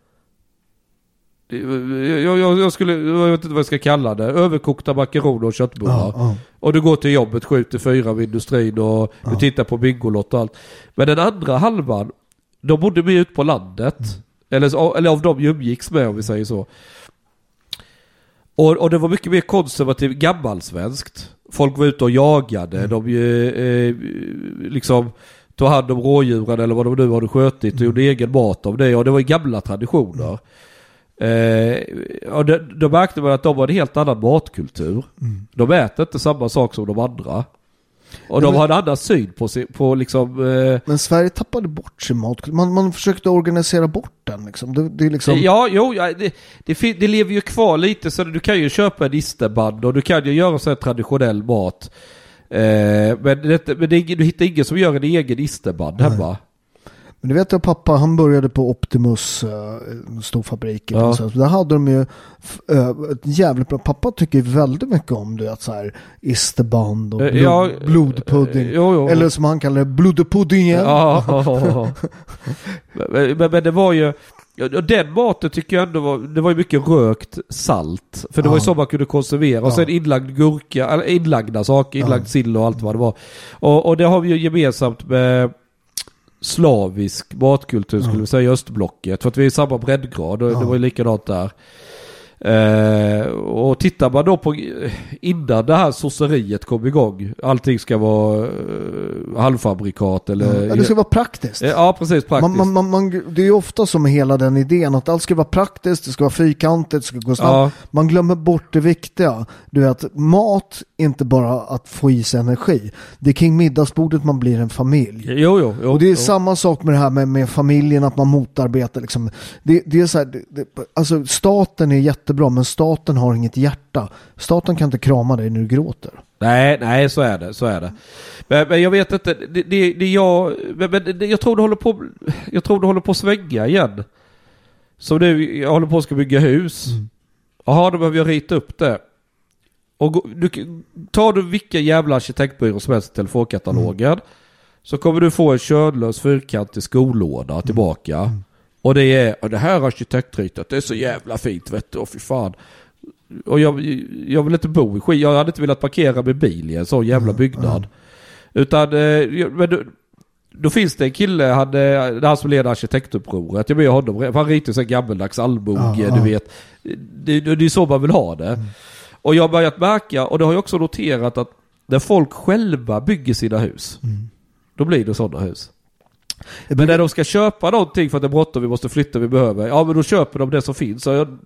Jag, jag, jag skulle, jag vet inte vad jag ska kalla det, överkokta makaroner och köttbullar. Ja, ja. Och du går till jobbet sju till fyra vid industrin och ja. du tittar på Bingolott och allt. Men den andra halvan, de bodde med ut på landet. Mm. Eller, eller av dem umgicks med, om vi säger så. Och, och det var mycket mer konservativt, gammalsvenskt. Folk var ute och jagade. Mm. De eh, liksom tog hand om rådjuren eller vad de nu hade skötit och mm. gjorde egen mat av det. Och det var gamla traditioner. Mm. Eh, och det, då märkte man att de var en helt annan matkultur. Mm. De äter inte samma sak som de andra. Och Nej, de har en annan syn på, på liksom... Eh... Men Sverige tappade bort sin matkultur. Man, man försökte organisera bort den. Liksom. Det, det är liksom... Ja, jo, ja, det, det, det lever ju kvar lite. Så du kan ju köpa en isterband och du kan ju göra så här traditionell mat. Eh, men det, men det, du hittar ingen som gör en egen isterband hemma. Men du vet att pappa, han började på Optimus, uh, stor fabrik. Ja. Så där hade de ju uh, ett jävligt bra. Pappa tycker väldigt mycket om det, att så här isterband och blod, ja, blodpudding. Uh, jo, jo. Eller som han kallar det, blodpuddingen. Ja, men, men, men det var ju... Och den maten tycker jag ändå var, det var ju mycket rökt salt. För det ja. var ju så man kunde konservera. Och ja. sen inlagd gurka, eller inlagda saker, inlagd ja. sill och allt vad det var. Och, och det har vi ju gemensamt med slavisk matkultur, skulle ja. vi säga, i östblocket. För att vi är i samma breddgrad och ja. det var ju likadant där. Eh, och tittar man då på innan det här sosseriet kom igång, allting ska vara eh, halvfabrikat eller... Ja, det ska vara praktiskt. Eh, ja, precis, praktiskt. Man, man, man, det är ju ofta som hela den idén att allt ska vara praktiskt, det ska vara fyrkantigt, det ska gå snabbt. Ja. Man glömmer bort det viktiga. Du vet, mat är inte bara att få i sig energi. Det är kring middagsbordet man blir en familj. Jo, jo, jo, och det är jo. samma sak med det här med, med familjen, att man motarbetar liksom. Det, det är så här, det, det, alltså staten är jättebra, men staten har inget hjärta. Staten kan inte krama dig när du gråter. Nej, nej, så är det, så är det. Men, men jag vet inte, det, det, det jag, men, men det, jag tror det håller på, jag tror det håller på att svänga igen. Så nu, jag håller på att ska bygga hus. Mm. Jaha, då behöver jag rita upp det. Och gå, du, tar du vilka jävla arkitektbyrå som helst i telefonkatalogen, mm. så kommer du få en körlös fyrkant i skolåda mm. tillbaka. Mm. Och det är, och det här arkitektritet, det är så jävla fint, vet du, och fy fan. Och jag, jag vill inte bo i skit. Jag hade inte velat parkera med bil i en sån jävla byggnad. Mm. Utan, eh, men då, då finns det en kille, han, det han som leder arkitektupproret. Jag vet honom, han ritar sig gammeldags allmoge, mm. du vet. Det, det, det är så man vill ha det. Mm. Och jag har börjat märka, och det har jag också noterat, att när folk själva bygger sina hus, mm. då blir det sådana hus. Men när de ska köpa någonting för att det är bråttom, vi måste flytta, vi behöver. Ja, men då köper de det som finns. Så jag...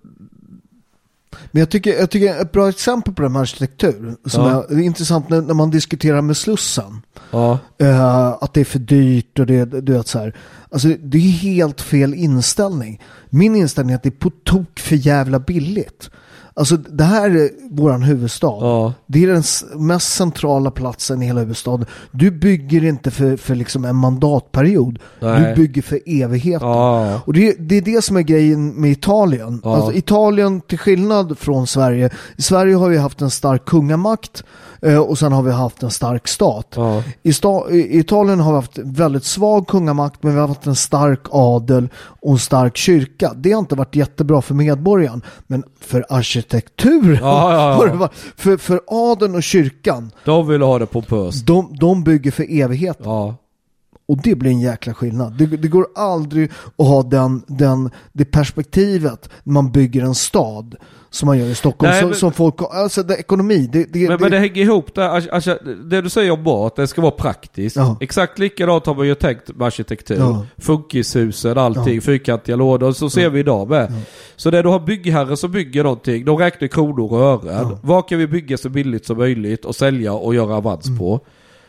Men jag tycker, jag tycker ett bra exempel på den här arkitektur som ja. är intressant när, när man diskuterar med Slussen. Ja. Uh, att det är för dyrt och det, du vet så här. Alltså det är helt fel inställning. Min inställning är att det är på tok för jävla billigt. Alltså det här är våran huvudstad. Ja. Det är den mest centrala platsen i hela huvudstaden. Du bygger inte för, för liksom en mandatperiod. Nej. Du bygger för evigheten. Ja. Och det, det är det som är grejen med Italien. Ja. Alltså Italien, till skillnad från Sverige. I Sverige har vi haft en stark kungamakt. Och sen har vi haft en stark stat. Ja. I, sta- I Italien har vi haft väldigt svag kungamakt, men vi har haft en stark adel och en stark kyrka. Det har inte varit jättebra för medborgaren, men för arkitektur ja, ja, ja. har det varit. För, för adeln och kyrkan, de vill ha det pompöst. De, de bygger för evigheten. Ja. Och det blir en jäkla skillnad. Det, det går aldrig att ha den, den, det perspektivet när man bygger en stad som man gör i Stockholm. Nej, så, men, som folk, alltså det, ekonomi. Det, det, men, det, men det hänger ihop där. Alltså, det du säger om mat, det ska vara praktiskt. Ja. Exakt likadant har man ju tänkt med arkitektur. Ja. Funkishusen, allting, ja. fyrkantiga lådor. Så ser ja. vi idag med. Ja. Så när du har byggherrar som bygger någonting, de räknar kronor och ören. Ja. Vad kan vi bygga så billigt som möjligt och sälja och göra avans mm. på?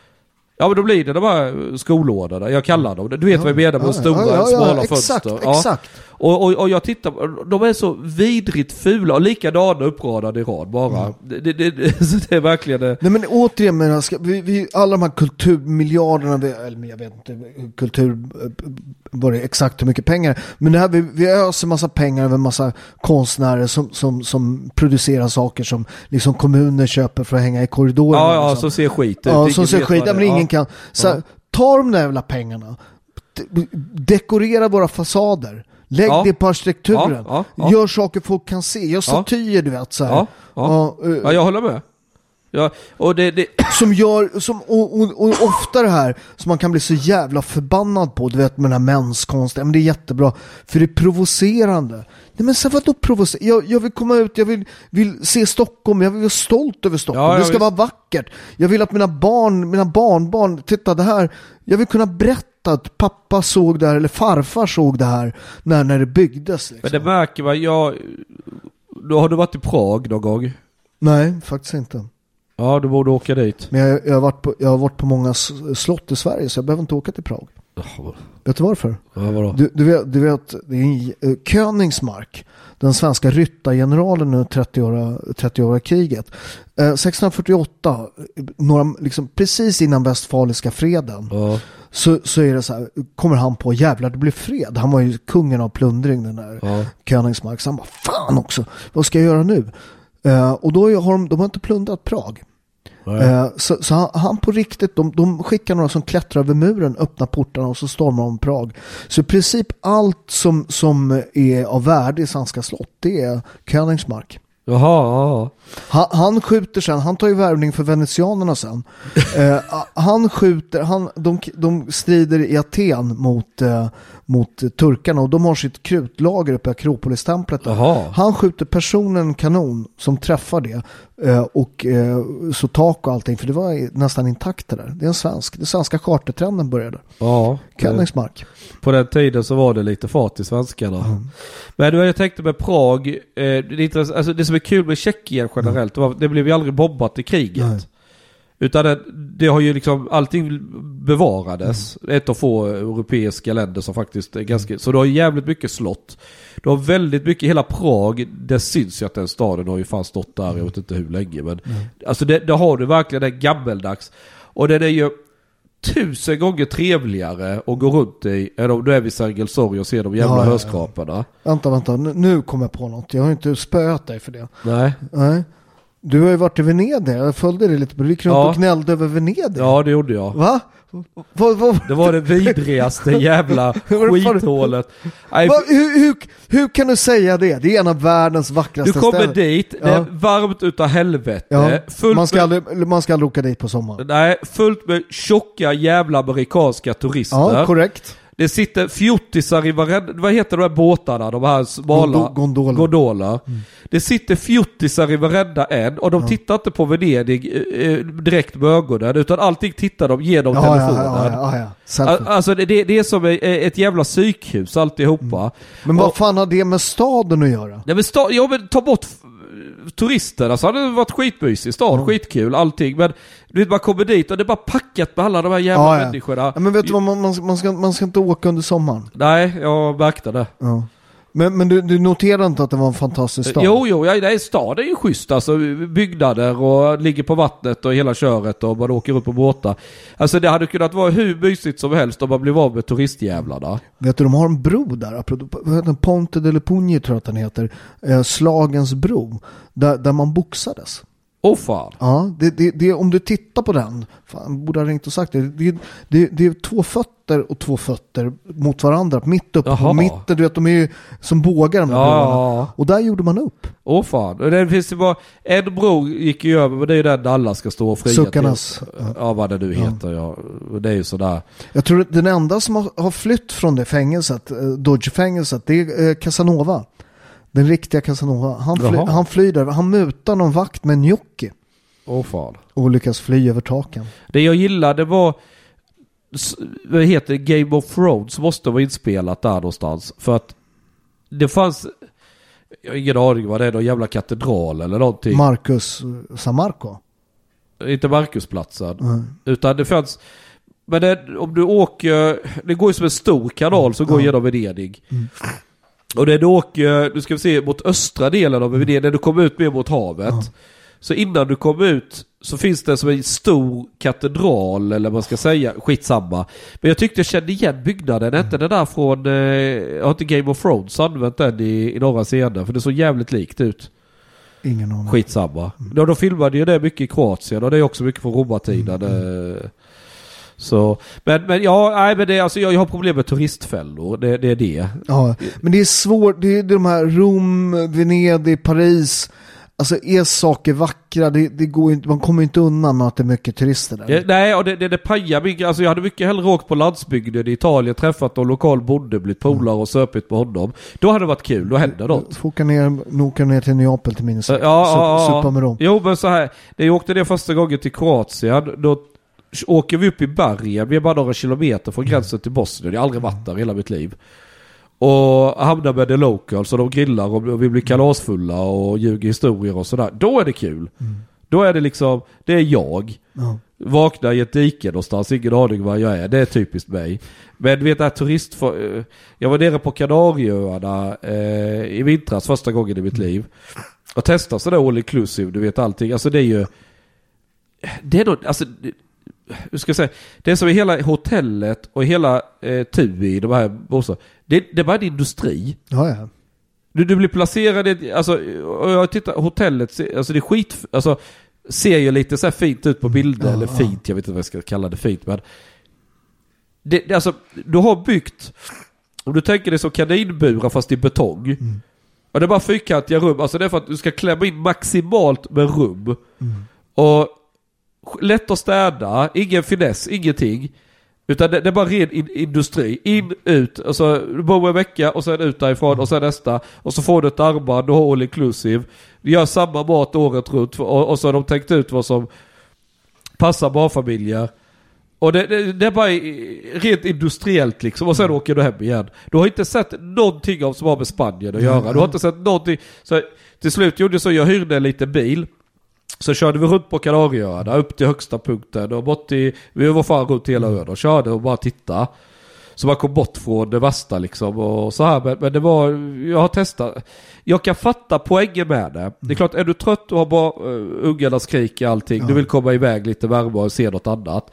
Ja, men då blir det de här skolådorna. Jag kallar dem. Du vet ja, vad jag menar med ja, stora, ja, ja, smala ja, exakt, fönster. Ja. Exakt. Och, och, och jag tittar, de är så vidrigt fula och likadana uppradade i rad bara. Mm. Det, det, det, så det är verkligen det. Nej, men återigen, men ska, vi, vi, alla de här kulturmiljarderna, vi, eller jag vet inte, kultur var det exakt hur mycket pengar. Men det här, vi, vi öser massa pengar över massa konstnärer som, som, som producerar saker som liksom kommuner köper för att hänga i korridoren. Ja, ja, liksom. som ser skit ut. Ja, som ser skit, men ingen ja. kan. Så ja. ta de där jävla pengarna. De, dekorera våra fasader. Lägg ja. det på arkitekturen. Ja, ja, ja. Gör saker folk kan se. Gör statyer, ja. du vet. Så här. Ja, ja. Ja, uh, ja, jag håller med. Ja, och det, det... Som gör, som, och, och, och ofta det här som man kan bli så jävla förbannad på, du vet, med den här mänskonsten. Men det är jättebra, för det är provocerande. Nej, men så vadå provocerande? Jag, jag vill komma ut, jag vill, vill se Stockholm, jag vill vara stolt över Stockholm. Ja, det ska visst. vara vackert. Jag vill att mina barn, mina barnbarn, titta det här. Jag vill kunna berätta att pappa såg det här, eller farfar såg det här när, när det byggdes. Liksom. Men det märker man, jag... Då har du varit i Prag någon gång? Nej, faktiskt inte. Ja, du borde åka dit. Men jag, jag, har varit på, jag har varit på många slott i Sverige, så jag behöver inte åka till Prag. Oh. Vet du varför? Ja, vadå? Du, du, vet, du vet, det är uh, Königsmark. den svenska ryttargeneralen under trettioåriga kriget. Eh, sextonhundrafyrtioåtta, några, liksom, precis innan Västfaliska freden, ja. så, så är det så här, kommer han på jävlar det blir fred. Han var ju kungen av plundring, den där ja. Königsmark. Så han bara, fan också, vad ska jag göra nu? Eh, och då har de, de har inte plundrat Prag. Eh, så så han, han på riktigt, de, de skickar några som klättrar över muren, öppnar portarna och så stormar de Prag. Så i princip allt som, som är av värde i svenska slott, det är Königsmark. Jaha, ja. Han, han skjuter sen, han tar ju värvning för venetianerna sen. eh, han skjuter, han, de, de strider i Aten mot, eh, mot turkarna och de har sitt krutlager uppe i Akropolis-templet. Han skjuter personen kanon som träffar det eh, och eh, så tak och allting, för det var nästan intakt det där. Det är en svensk, det svenska chartertrenden började. Ja. Königsmark. På den tiden så var det lite fart i svenskarna. Mm. Men du, jag tänkte med Prag, eh, det, alltså, det som är kul med Tjeckien generellt, mm. det blev ju aldrig bombat i kriget. Nej. Utan det, det har ju liksom, allting bevarades. Mm. Ett av få europeiska länder som faktiskt är ganska, mm. så det har jävligt mycket slott. Det har väldigt mycket, hela Prag, det syns ju att den staden har ju fan stått där, jag vet inte hur länge, men mm. alltså det, det har du verkligen, det är gammeldags. Och den är ju tusen gånger trevligare att gå runt i än om du är vid Sergels torg och ser de jävla ja, höskraporna. Ja, ja. Vänta, vänta. Nu, nu kommer jag på något. Jag har inte spöat dig för det. Nej. Nej. Du har ju varit i Venedig. Jag följde det lite. Du gick runt ja. och gnällde över Venedig. Ja, det gjorde jag. Va? Vad, vad? Det var det vidrigaste jävla skithålet. Va, hur, hur, hur kan du säga det? Det är en av världens vackraste städer. Du kommer städer. dit, det är ja. varmt utav helvete. Ja. Fullt man, ska med, aldrig, man ska aldrig åka dit på sommaren. Nej, fullt med tjocka jävla amerikanska turister. Ja, korrekt. Det sitter fjortisar i varenda, vad heter de här båtarna, de här smala Gondo- gondoler. gondoler. Mm. Det sitter fjortisar i varenda en och de ja. tittar inte på Venedig eh, direkt med ögonen, utan allting tittar de genom ja, telefonen. Ja, ja, ja, ja. Alltså det, det är som ett jävla psykhus alltihopa. Mm. Men vad och, fan har det med staden att göra? Nej, men sta, ja, men ta bort turister, alltså det hade varit skitmysig stad, mm. skitkul, allting, men du vet, man kommer dit och det är bara packat med alla de här jävla ja, ja. människorna. Ja, men vet du vad, man, man, ska, man ska inte åka under sommaren. Nej, jag märkte det. Ja. Men, men du, du noterade inte att det var en fantastisk stad? Jo, jo, ja, nej, staden är ju schysst, alltså byggnader och ligger på vattnet och hela köret och man åker upp på båtar. Alltså det hade kunnat vara hur mysigt som helst om man blev av med turistjävlarna. Vet du, de har en bro där, Ponte delle Pugni tror jag att den heter, eh, Slagens bro, där, där man boxades. Åh oh, fan. Ja, det, det, det, om du tittar på den, fan, borde ha ringt och sagt det, det, det, det är två fötter och två fötter mot varandra, mitt upp på mitten, du vet, de är ju som bågar de ja. broarna. Och där gjorde man upp. Åh oh, fan, och det finns ju bara, en bro gick ju över, men det är ju den alla ska stå och fria Suckarnas. till. Ja, vad det nu heter, ja. ja. Det är ju sådär. Jag tror att den enda som har, har flytt från det fängelset, Dodge-fängelset, det är eh, Casanova. Den riktiga Casanova. Han, fly, han flyr där. Han mutar någon vakt med en jockey. Åh fan. Och lyckas fly över taken. Det jag gillade var, vad heter Game of Thrones, måste vara inspelat där någonstans. För att det fanns, jag har ingen aning vad det är, någon jävla katedral eller någonting. Marcus San Marco. Inte Marcusplatsen. Mm. Utan det fanns, men det, om du åker, det går ju som en stor kanal som går ja. genom Venedig. Mm. Och när du åker, du ska se, mot östra delen av Venedig, när du kommer ut mer mot havet. Ja. Så innan du kommer ut så finns det som en stor katedral, eller vad man ska säga, skitsamma. Men jag tyckte jag kände igen byggnaden, mm. inte den där från, eh, jag har inte Game of Thrones använt den i, i några scener, för det såg jävligt likt ut. Ingen aning. Skitsamma. Mm. Då, då filmade ju det mycket i Kroatien, och det är också mycket från romartiden. Mm. Eh, Så, men, men ja, nej, men det, alltså, jag, jag har problem med turistfällor, det, det är det. Ja, men det är svårt, det är de här Rom, Venedig, Paris, alltså är saker vackra, det, det går inte, man kommer inte undan med att det är mycket turister där. Ja, nej, och det, det, det pajar mycket, alltså jag hade mycket hellre åkt på landsbygden i Italien, träffat någon lokal bonde, blivit polare och söpit på honom. Då hade det varit kul, då hände något. Få åka ner, åka ner till Neapel till minst. Ja, ja, Supa med dem. Jo, men så här, när jag åkte ner första gången till Kroatien, då åker vi upp i bergen, vi är bara några kilometer från gränsen till Bosnien. Jag har aldrig varit där i hela mitt liv. Och hamnar med the locals, och de grillar och vi blir kalasfulla och ljuger historier och sådär. Då är det kul. Mm. Då är det liksom, det är jag. Ja. Vakna i ett dike någonstans, ingen aning vad jag är. Det är typiskt mig. Men vet att turist... Jag var nere på Kanarieöarna eh, i vintras första gången i mitt liv. Och testade sådär all inclusive, du vet allting. Alltså det är ju... Det är något... Alltså, hur ska jag säga? Det är som i hela hotellet och hela eh, T V, de här bostäderna. Det, det är bara en industri. Ja, ja. Du, du blir placerad i... Alltså, och jag tittar, hotellet, alltså det är skit... Alltså, ser ju lite så här fint ut på bilder, ja, eller fint, ja. Jag vet inte vad jag ska kalla det fint, men det, det, alltså, du har byggt, om du tänker det som kaninburar fast i betong, mm. och det är bara fyrkantiga rum, alltså det är för att du ska klämma in maximalt med rum, mm. och lätt att städa, ingen finess, ingenting, utan det, det är bara ren in, industri, in, ut, alltså du bor en vecka och sen ut därifrån, mm. och sen nästa, och så får du ett armband och all inclusive. Du gör samma mat året runt, och, och så har de tänkt ut vad som passar barnfamiljer. Och det, det, det är bara rent industriellt liksom, och sen mm. åker du hem igen. Du har inte sett någonting av som har med Spanien att göra. Mm. Du har inte sett någonting. Så till slut gjorde så jag hyrde en liten bil. Så körde vi runt på Kanarieöarna upp till högsta punkten och bort i, vi var fan runt hela ön och körde och bara titta. Så man kom bort från det värsta liksom och så här, men, men det var, jag har testat. Jag kan fatta poängen med det. Det är klart, är du trött och har bara uh, ungarna skriker allting, ja. Du vill komma iväg lite varmare och se något annat.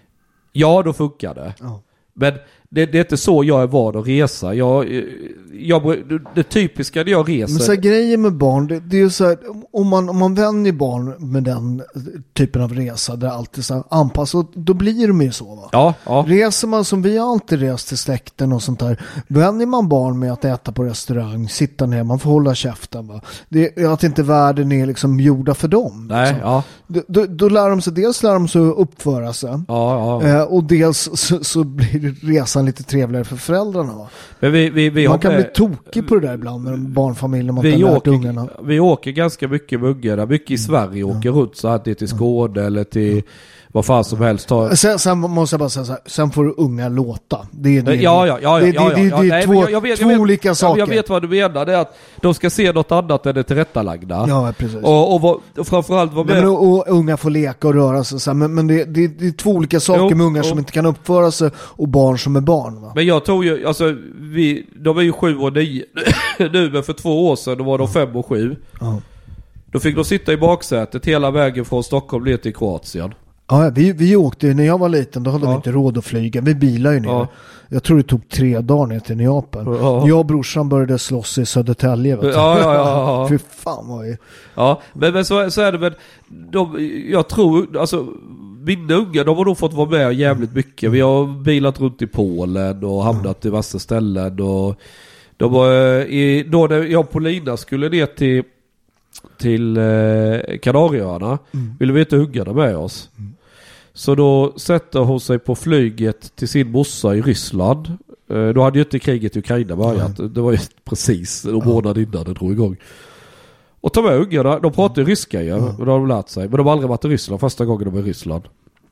Ja, då funkar det. Ja. Men det, det är inte så jag är van att resa. Jag, jag, det typiska när jag reser... Men så här, grejen med barn, det, det är ju så här, om man, om man vänjer barn med den typen av resa, där allt är så här anpassat, då blir de ju så, va? Ja, ja. Reser man som vi alltid rest till släkten och sånt där, vänjer man barn med att äta på restaurang, sitta ner, man får hålla käften, va? Det är att inte världen är liksom gjorda för dem. Nej, liksom. Ja. Då, då, då lär de sig, dels lär de sig att uppföra sig, ja, ja. Eh, och dels så, så blir resan lite trevligare för föräldrarna, va? Men vi, vi, vi man kan med, bli tokig på det där ibland med barnfamiljer man vi inte lärt åker, ungarna. Vi åker ganska mycket med ungarna. Mycket i Sverige mm. åker ja. runt så att det är till Skåne ja. eller till vad fan som helst. Ta... Sen, sen måste jag bara säga så här, sen får du unga låta. Det är, det, ja, ja, ja, det, ja, ja, det, det, ja. det är Nej, två, jag, jag vet, två jag vet, olika saker. Jag vet vad du menar. Det är att de ska se något annat än det tillrättalagda. Ja, precis. Och, och, och, och framförallt vara med. Men, och, och unga får leka och röra sig. Så här, men men det, det, det är två olika saker jo, med ungar som inte kan uppföra sig och barn som är barn. Va? Men jag tror ju, alltså, vi, de är ju sju och nio nu, men för två år sedan då var de fem och sju. Ja. Då fick de sitta i baksätet hela vägen från Stockholm ner till Kroatien. Ja, vi, vi åkte, när jag var liten, då hade ja. vi inte råd att flyga. Vi bilade ju ner. Ja. Jag tror det tog tre dagar ner till Neapel. Ja. Jag och brorsan började slåss i Södertälje. Vet du? Ja, ja, ja, ja. Fy fan vad är... Ja, men, men så, så är det. Men de, jag tror, alltså, mina unga, de har nog fått vara med jävligt mycket. Vi har bilat runt i Polen och hamnat i vassa ställen. Och de var, i, då när jag och Polina skulle ner till, till eh, Kanarieöarna, mm. ville vi inte ungarna med oss. Mm. Så då sätter hon sig på flyget till sin morsa i Ryssland. Då hade ju inte kriget i Ukraina börjat. Mm. Det var ju precis en månad innan det drog igång. Och ta med ungarna, de pratar ju ryska ju. Mm. Och de har de lärt sig. Men de har aldrig varit i Ryssland första gången de var i Ryssland.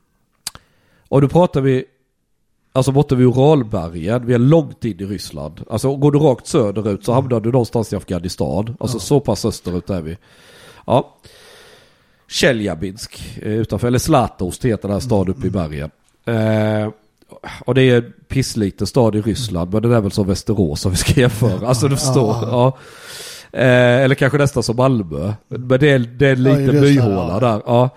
Och då pratar vi, alltså borta vid Uralbergen. Vi är långt in i Ryssland. Alltså går du rakt söderut så hamnar du någonstans i Afghanistan. Alltså mm. så pass österut är vi. Ja. Tjeljabinsk utanför, eller Zlatost heter den här stad uppe i bergen. Eh, och det är en pissliten stad i Ryssland, men det är väl som Västerås som vi ska jämföra. Alltså du förstår. Ja. Eh, eller kanske nästan som Malmö. Men det är, det är en liten ja, byhåla ja. där. Ja.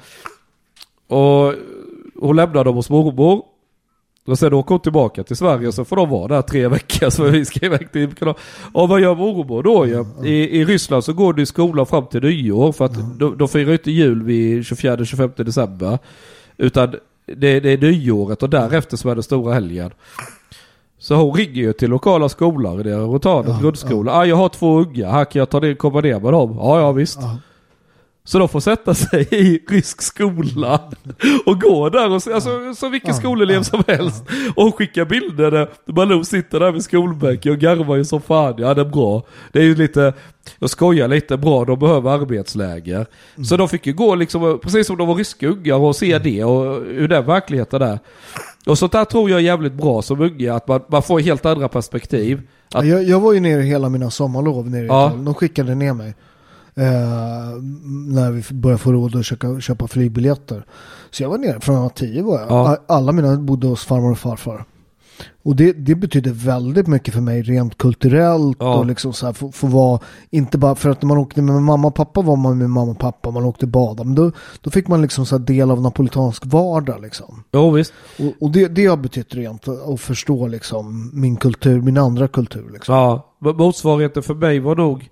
Och hon lämnade dem hos mormor. Och sen åker hon tillbaka till Sverige, så får de vara där tre veckor så vi ska iväg till. Och vad gör mormor då? Ja? I, I Ryssland så går du i skolan fram till nyår, för att mm. de, de firar inte jul vid tjugofjärde till tjugofemte december, utan det, det är nyåret och därefter som är den stora helgen. Så hon ringer ju till lokala skolor där och tar en ja, grundskola. Ja. Ah, jag har två unga, här kan jag ta ner, komma ner med dem. Ja, ja visst. Ja. Så de får sätta sig i rysk skola och gå där och se, alltså, så vilken skolelev som helst, och skicka bilder där Malou sitter där vid skolbänken och garvar ju som fan. Ja, det är bra. Det är ju lite, jag skojar lite, bra, de behöver arbetsläger. Mm. Så de fick ju gå liksom, precis som de var ryska ungar, och se det och hur den verkligheten är. Och sånt där tror jag är jävligt bra som unga, att man, man får helt andra perspektiv. Att... Jag, jag var ju nere hela mina sommarlov nere i ja. Italien. De skickade ner mig. Eh, när vi började få råd att köpa, köpa flygbiljetter. Så jag var nere från tio var jag. Ja. Alla mina bodde hos farmor och farfar. Och det, det betyder väldigt mycket för mig rent kulturellt ja. och liksom så här få, få vara, inte bara för att när man åkte med mamma och pappa var man med mamma och pappa, man åkte bada, men då, då fick man liksom så här del av napolitansk vardag liksom. Ja visst. Och, och det, det har betytt rent att förstå liksom min kultur, min andra kultur liksom. Ja, motsvarigheten för mig var nog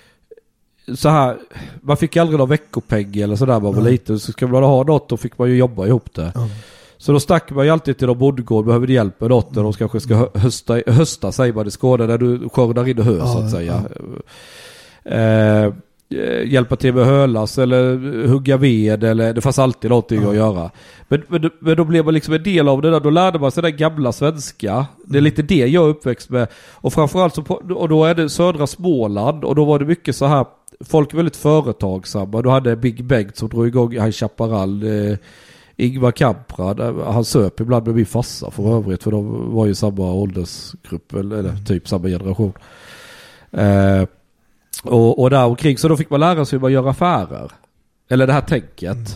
så här, man fick aldrig någon veckopeng eller sådär man var ja. liten, så ska man ha något då fick man ju jobba ihop det. Ja. Så då stack man ju alltid till någon bondgård, behöver du hjälp med något, och de kanske ska hösta, hösta säger man i Skåne, när du skördar in hö ja, så att säga. Ja. Eh, hjälpa till med hölas eller hugga ved, eller det fanns alltid någonting ja. att göra. Men, men, men då blev man liksom en del av det där, då lärde man sig den gamla svenska. Det är lite det jag är uppväxt med. Och framförallt så på, och då är det södra Småland, och då var det mycket så här, folk är väldigt företagsamma. Då hade Big Bengt som drog igång High Chaparral, eh, Ingvar Kamprad, han söp ibland med min farsa för övrigt, för de var ju samma åldersgrupp eller mm. typ samma generation. Eh, och, och där omkring, så då fick man lära sig hur man gör affärer. Eller det här tänket. Mm.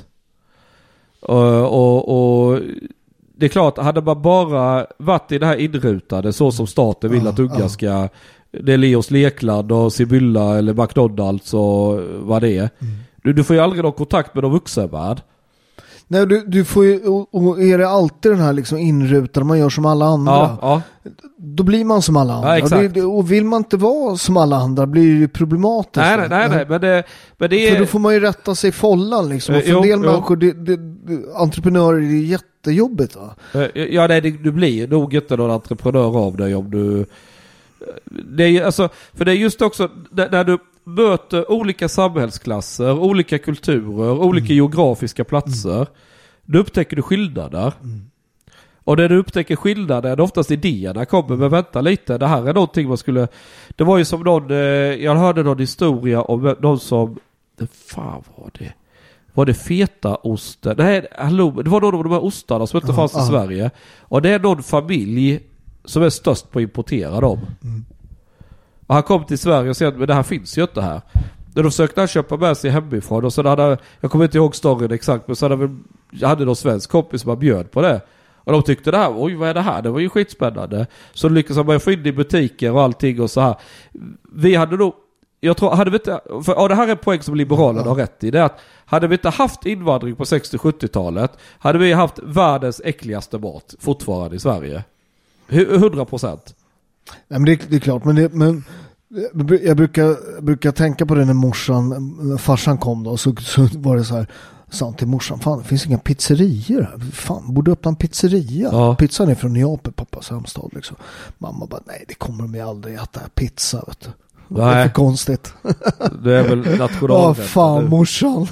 Och, och, och det är klart, hade man bara varit i det här inrutade så som staten vill att unga ska, det är Leos Lekland och Sibylla eller McDonalds och vad det är. Mm. Du, du får ju aldrig någon kontakt med de vuxenvärld. Nej, du, du får ju, och, och är det alltid den här liksom inrutade, man gör som alla andra, ja, ja. då blir man som alla andra. Ja, och, det, och vill man inte vara som alla andra blir det problematiskt. Nej, nej, nej, nej men, det, men det är... För då får man ju rätta sig i follan liksom. Och för jo, en del jo. människor, det, det, det, entreprenörer, det är jättejobbigt va? Ja, nej, det, du blir nog inte någon entreprenör av dig om du... Det är, alltså, för det är just också när, när du möter olika samhällsklasser, olika kulturer, olika mm. geografiska platser, mm. då upptäcker du skillnader. Mm. Och när du upptäcker skillnader är det oftast idéerna kommer, men vänta lite, det här är någonting man skulle... Det var ju som någon, jag hörde någon historia om någon som, det fan var det? Var det fetaosten? Nej, hallå, det var någon av de här ostarna som inte uh, fanns uh. i Sverige. Och det är någon familj som är störst på att importera dem. Mm. Och han kom till Sverige och sa att men det här finns ju inte här. Då försökte han köpa med sig hemifrån, och så hade, jag kommer inte ihåg storyn exakt, men så hade vi, jag hade någon svensk kompis som var bjöd på det. Och de tyckte det här, oj vad är det här? Det var ju skitspännande. Så lyckades han börja få in i butiker och allting och så här. Vi hade då, jag tror, hade vi inte, för ja, det här är en poäng som Liberalerna har rätt i, det är att hade vi inte haft invandring på sextio-sjuttiotalet hade vi haft världens äckligaste mat fortfarande i Sverige. hundra procent. Nej, men det, det är klart, men, det, men jag brukar, brukar tänka på det när morsan, när farsan kom då, så, så var det så här, sa till morsan, fan det finns inga pizzerior här. Fan, borde öppna en pizzeria. Ja. Pizzan är från Neapel, pappas hemstad liksom. Mamma bara, nej det kommer de ju aldrig äta pizza, vet du. Nej. Det är för konstigt. Det är väl nationalrätt. Ja, fan morsan.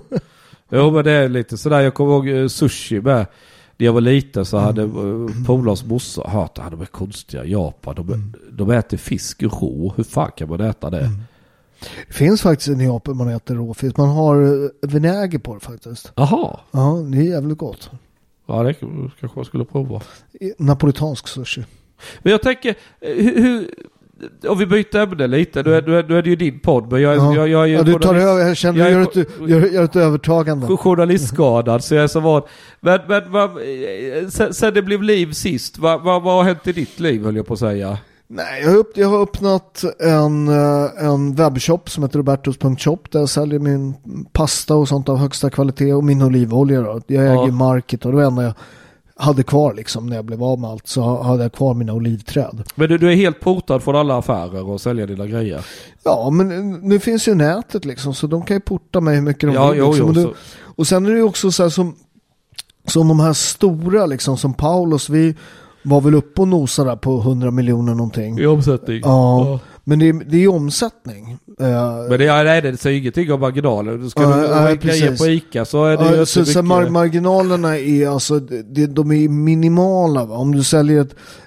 Jo, men det är lite sådär, jag kommer ihåg sushi med. När jag var liten så hade mm. Polars morsa hört att de är konstiga i Japan. De, mm. de äter fisk rå. Hur fan kan man äta det? Mm. Det finns faktiskt en Japan man äter råfisk. Man har vinäger på det faktiskt. Jaha. Ja, det är jävligt gott. Ja, det kanske man skulle prova. Napolitansk sushi. Men jag tänker, hur... hur om vi byter ämne lite, då är, då är, då är det ju din podd, men jag, ja. jag, jag, jag, ja, du tar över, jag känner jag, jag, gör, ett, gör, gör ett övertagande. Journalistskadad, så jag är så van. Men, men vad, sen, sen det blev liv sist, vad, vad, vad har hänt i ditt liv, höll jag på att säga? Nej, jag har, upp, jag har öppnat en, en webbshop som heter robertos punkt shop där jag säljer min pasta och sånt av högsta kvalitet och min olivolja då. Jag äger ja. market och det var enda jag hade kvar liksom när jag blev av med allt, så hade jag kvar mina olivträd. Men du, du är helt portad från alla affärer och sälja dina grejer? Ja, men nu finns ju nätet liksom, så de kan ju porta mig hur mycket de ja, vill. Jo, liksom. jo, och, du, och sen är det ju också så här som, som de här stora liksom, som Paulus, vi var väl uppe och nosade där på hundra miljoner någonting. I omsättning? Ja, ja. Men det är, det är omsättning. Men det är, nej, det säger ingenting om marginaler. Du ska ja, du ha grejer på Ica så är det ja, ju så, så mar- marginalerna är alltså, det, de är minimala va? Om du säljer ett,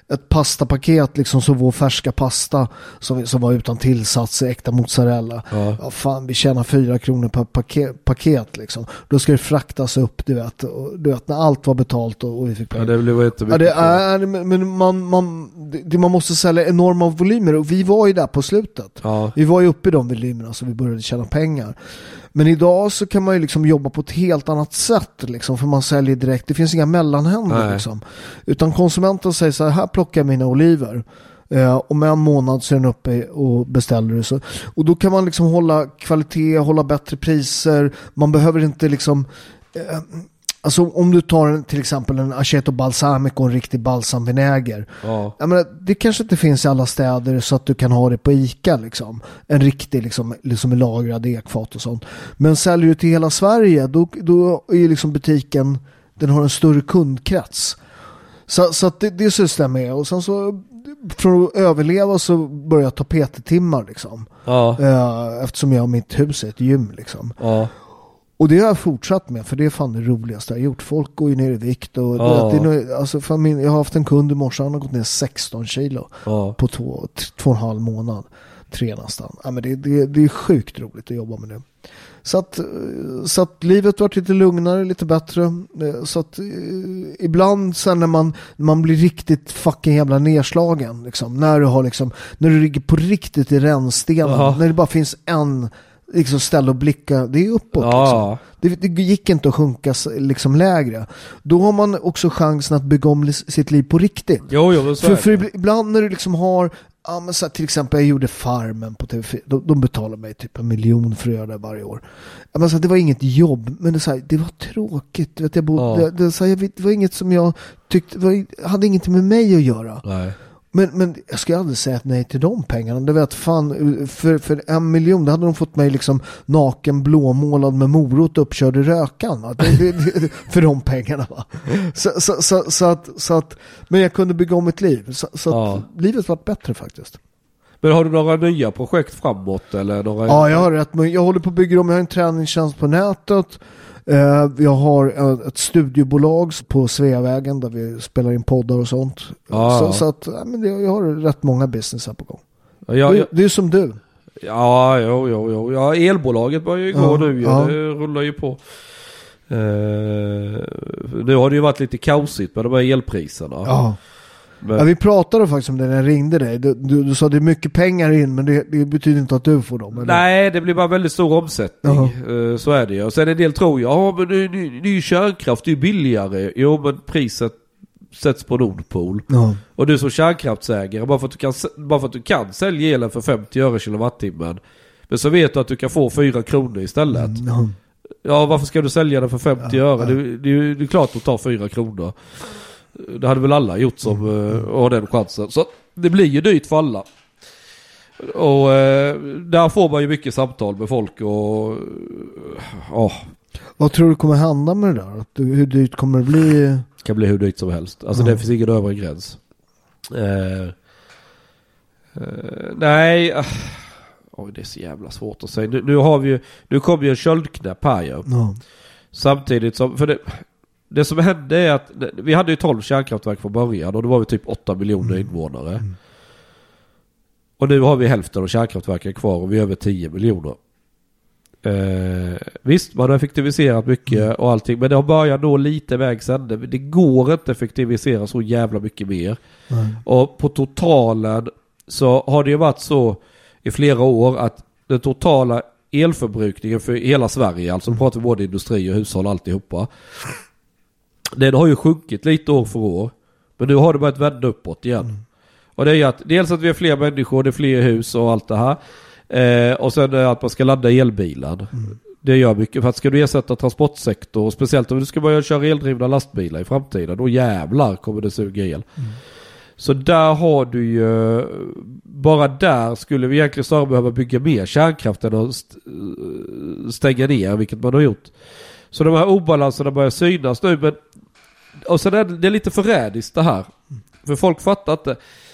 ett pastapaket liksom, så vår färska pasta som, som var utan tillsats, äkta mozzarella. Ja. Ja, fan, vi tjänar fyra kronor per paket, paket liksom. Då ska det fraktas upp, du vet. Och, du vet, när allt var betalt och, och vi fick pengar. Ja, det blev inte mycket. Ja, det är, men man, man, det, man måste sälja enorma volymer och vi var ju där på slutet. Ja. Vi var ju uppe i de volymerna så vi började tjäna pengar. Men idag så kan man ju liksom jobba på ett helt annat sätt liksom, för man säljer direkt. Det finns inga mellanhänder liksom. Utan konsumenten säger så här, här plockar jag mina oliver. Eh, om en månad så är den uppe och beställer det. Så. Och då kan man liksom hålla kvalitet, hålla bättre priser. Man behöver inte liksom... Eh, alltså om du tar en, till exempel en aceto balsamico och en riktig balsamvinäger. Ja. Jag menar, det kanske inte finns i alla städer så att du kan ha det på Ica liksom. En riktig liksom, liksom lagrad ekfat och sånt. Men säljer du till hela Sverige då, då är liksom butiken, den har en större kundkrets. Så, så att det, det system är. Och sen så för att överleva så börjar jag ta P T-timmar liksom. Ja. Uh, eftersom jag har mitt hus är ett gym liksom. Ja. Och det har jag fortsatt med, för det är fan det roligaste jag har gjort. Folk går ju ner i vikt. Och oh. det, det är, alltså för min, jag har haft en kund i morse, han har gått ner sexton kilo oh. på två, två och en halv månad. Tre nästan. Ja, men det, det, det är sjukt roligt att jobba med det. Så att, så att livet varit lite lugnare, lite bättre. Så att ibland sen när man, när man blir riktigt fucking jävla nedslagen. Liksom, när du har liksom, när du ligger på riktigt i rännstenen. Oh. När det bara finns en... liksom ställa och blicka, det är uppåt ja. liksom. det, det gick inte att sjunka liksom lägre. Då har man också chansen att bygga om sitt liv på riktigt. Jo, jo, för, för ibland när du liksom har ja, men så här, till exempel jag gjorde Farmen på T V fyra, de, de betalar mig typ en miljon för att göra det varje år. Ja, men så här, det var inget jobb, men det, så här, det var tråkigt. Vet, jag bodde, ja. det, det, så här, jag, det var inget som jag tyckte var, hade inget med mig att göra. Nej. Men, men jag ska aldrig säga nej till de pengarna. Det vet fan, för, för en miljon då hade de fått mig liksom naken, blåmålad med morot uppkörd i rökan. Va? Det, det, det, för de pengarna. Va? Så, så, så, så, att, så att, men jag kunde bygga om mitt liv. Så, så ja. att livet var bättre faktiskt. Men har du några nya projekt framåt? Eller några... Ja, jag har rätt. Jag håller på att bygga om. Jag har en träningstjänst på nätet. Jag har ett studiobolag på Sveavägen där vi spelar in poddar och sånt. Ah. Så, så att ja, men jag har rätt många business här på gång. Ja, ja. Det, det är som du. Ja, jo, jo, jo. Ja, elbolaget börjar ju gå ja, nu. Ja. Det rullar ju på. Uh, nu har det ju varit lite kaosigt med de här elpriserna. Ja. Men... Ja, vi pratade faktiskt om det när jag ringde dig. Du, du, du sa att det är mycket pengar in, men det, det betyder inte att du får dem. Eller? Nej, det blir bara väldigt stor omsättning. Uh-huh. Så är det ju. Och sen en del tror jag, ja men det är ny, ny kärnkraft, det är billigare. Jo, men priset sätts på Nordpol. Uh-huh. Och du som kärnkraftsägare, bara för att du kan, bara för att du kan sälja elen för femtio öre kilowattimmen, men så vet du att du kan få fyra kronor istället. Uh-huh. Ja, varför ska du sälja den för femtio uh-huh. öre? Det, det, det är klart att ta fyra kronor. Det hade väl alla gjort som mm. uh, har den chansen. Så det blir ju dyrt för alla. Och uh, där får man ju mycket samtal med folk. Och, uh, uh. Vad tror du kommer hända med det där? Att, hur dyrt kommer det bli? Det kan bli hur dyrt som helst. Alltså mm. det finns ingen övre gräns. Uh, uh, nej. Uh, oj, det är så jävla svårt att säga. Nu, nu har vi ju, nu kommer ju en köldknäpp här ju. Mm. Samtidigt som, för det... Det som hände är att vi hade ju tolv kärnkraftverk från början och då var vi typ åtta miljoner mm. invånare. Mm. Och nu har vi hälften av kärnkraftverken kvar och vi är över tio miljoner. Eh, visst, man har effektiviserat mycket mm. och allting, men det har börjat nå lite vägs ände. Det går inte effektivisera så jävla mycket mer. Mm. Och på totalen så har det ju varit så i flera år att den totala elförbrukningen för hela Sverige, alltså mm. pratar vi både industri och hushåll alltihopa, den har ju sjunkit lite år för år. Men nu har det börjat vända uppåt igen. Mm. Och det är ju att dels att vi har fler människor, det är fler hus och allt det här. Eh, och sen att man ska ladda elbilar. Mm. Det gör mycket. För att ska du ersätta transportsektor, och speciellt om du ska börja köra eldrivna lastbilar i framtiden, då jävlar kommer det suga el. Mm. Så där har du ju, bara där skulle vi egentligen snarare behöva bygga mer kärnkraft än att stänga ner, vilket man har gjort. Så de här obalanserna börjar synas nu. Men, och sen är det, det är lite förrädiskt det här. För folk fattar inte.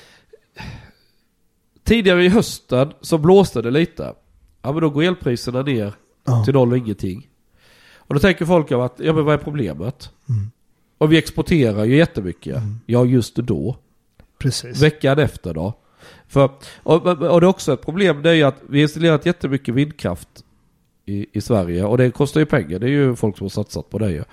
Tidigare i hösten så blåste det lite. Ja, men då går elpriserna ner ja. till noll och ingenting. Och då tänker folk av att, ja men vad är problemet? Mm. Och vi exporterar ju jättemycket. Mm. Ja, just då. Precis. Veckan efter då. För, och, och det är också ett problem, det är ju att vi har installerat jättemycket vindkraft i, i Sverige. Och det kostar ju pengar, det är ju folk som har satsat på det ju.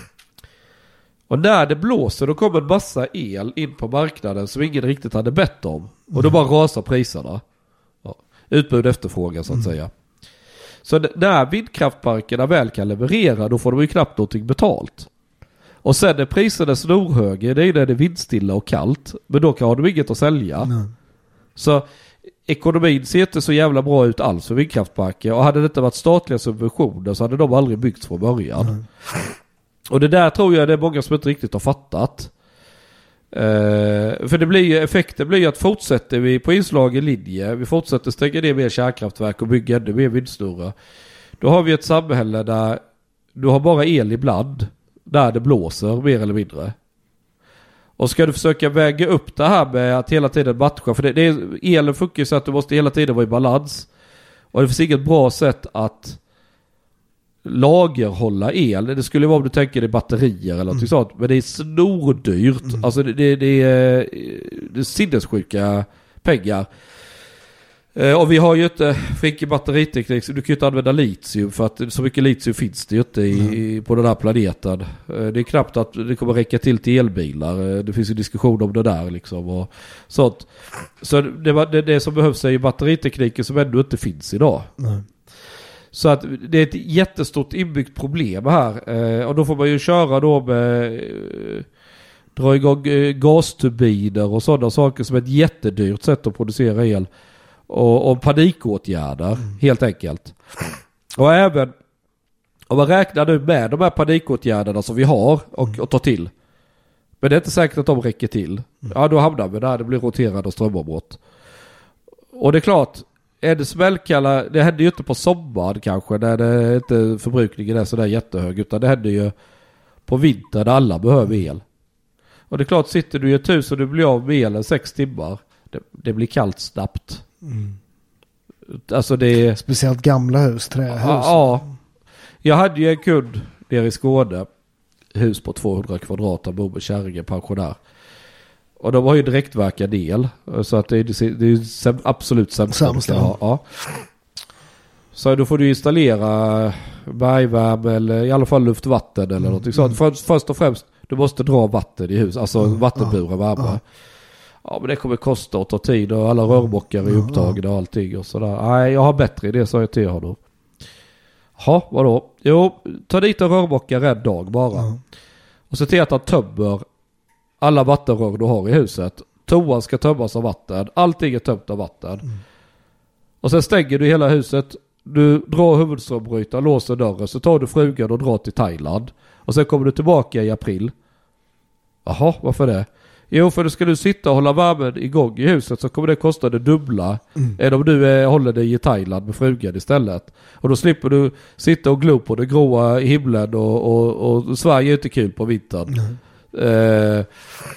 Och när det blåser då kommer en massa el in på marknaden som ingen riktigt hade bett om. Och då bara rasar priserna. Ja. Utbud efterfrågan så att mm. säga. Så när vindkraftparkerna väl kan leverera, då får de ju knappt någonting betalt. Och sen är priserna snorhöga, det är när det är vindstilla och kallt. Men då kan de inget att sälja. Mm. Så ekonomin ser inte så jävla bra ut alls för vindkraftparker. Och hade det inte varit statliga subventioner så hade de aldrig byggts från början. Mm. Och det där tror jag det är många som inte riktigt har fattat. Uh, för det blir, effekten blir ju att fortsätter vi på inslagen linje, vi fortsätter stänga ner mer kärnkraftverk och bygga ännu mer vindsnurrar, då har vi ett samhälle där du har bara el ibland, där det blåser mer eller mindre. Och ska du försöka väga upp det här med att hela tiden matcha, för det, det är, elen funkar så att du måste hela tiden vara i balans, och det finns inget bra sätt att lagerhålla el. Det skulle vara om du tänker dig batterier eller något mm. sånt. Men det är snordyrt. Mm. Alltså det, det, det, är, det är sinnessjuka pengar. Eh, och vi har ju inte fick batteriteknik. Du kan ju inte använda litium för att så mycket litium finns det ju inte i, mm. på den här planeten. Eh, det är knappt att det kommer räcka till till elbilar. Eh, det finns ju diskussion om det där liksom och sånt. Så det, det, det som behövs är ju batteritekniken som ändå inte finns idag. Mm. Så att det är ett jättestort inbyggt problem här. Eh, och då får man ju köra då med eh, dra igång eh, gasturbiner och sådana saker som är ett jättedyrt sätt att producera el. Och, och panikåtgärder mm. helt enkelt. Och även om man räknar nu med de här panikåtgärderna som vi har och, mm. och tar till. Men det är inte säkert att de räcker till. Mm. Ja, då hamnar vi där det blir roterande strömavbrott. Och det är klart, är det smällkalla, det händer ju inte på sommaren kanske när det inte förbrukningen är sådär jättehög, utan det händer ju på vintern där alla behöver el. Och det är klart, sitter du i ett hus och du blir av med elen sex timmar, det, det blir kallt snabbt. Mm. Alltså det är... Speciellt gamla hus, trähus. Ja, ja. Jag hade ju en kund nere i Skåne, hus på tvåhundra kvadrat, bor med kärringen, pensionär. Och de har ju direktverkande el. Så att det är, det är absolut sämsta. Ja. Så då får du installera bergvärme eller i alla fall luftvatten eller mm. någonting sånt. För, först och främst, du måste dra vatten i hus. Alltså mm. vattenburen värme. Ja. ja, men det kommer kosta och ta tid och alla rörmockare är upptagna och allting och sådär. Nej, jag har bättre idé, sa jag till honom. Ja, vadå? Jo, ta dit en rörmockare en dag bara. Mm. Och se till att han tömmer alla vattenrör du har i huset. Toan ska tömmas av vatten. Allting är tömt av vatten. Mm. Och sen stänger du hela huset. Du drar huvudströmbrytaren, låser dörren. Så tar du frugan och drar till Thailand. Och sen kommer du tillbaka i april. Jaha, varför det? Jo, för då ska du sitta och hålla värmen igång i huset, så kommer det kosta det dubbla mm. än om du är, håller dig i Thailand med frugan istället. Och då slipper du sitta och glo på det gråa i himlen och, och, och Sverige är inte kul på vintern. Mm. Uh,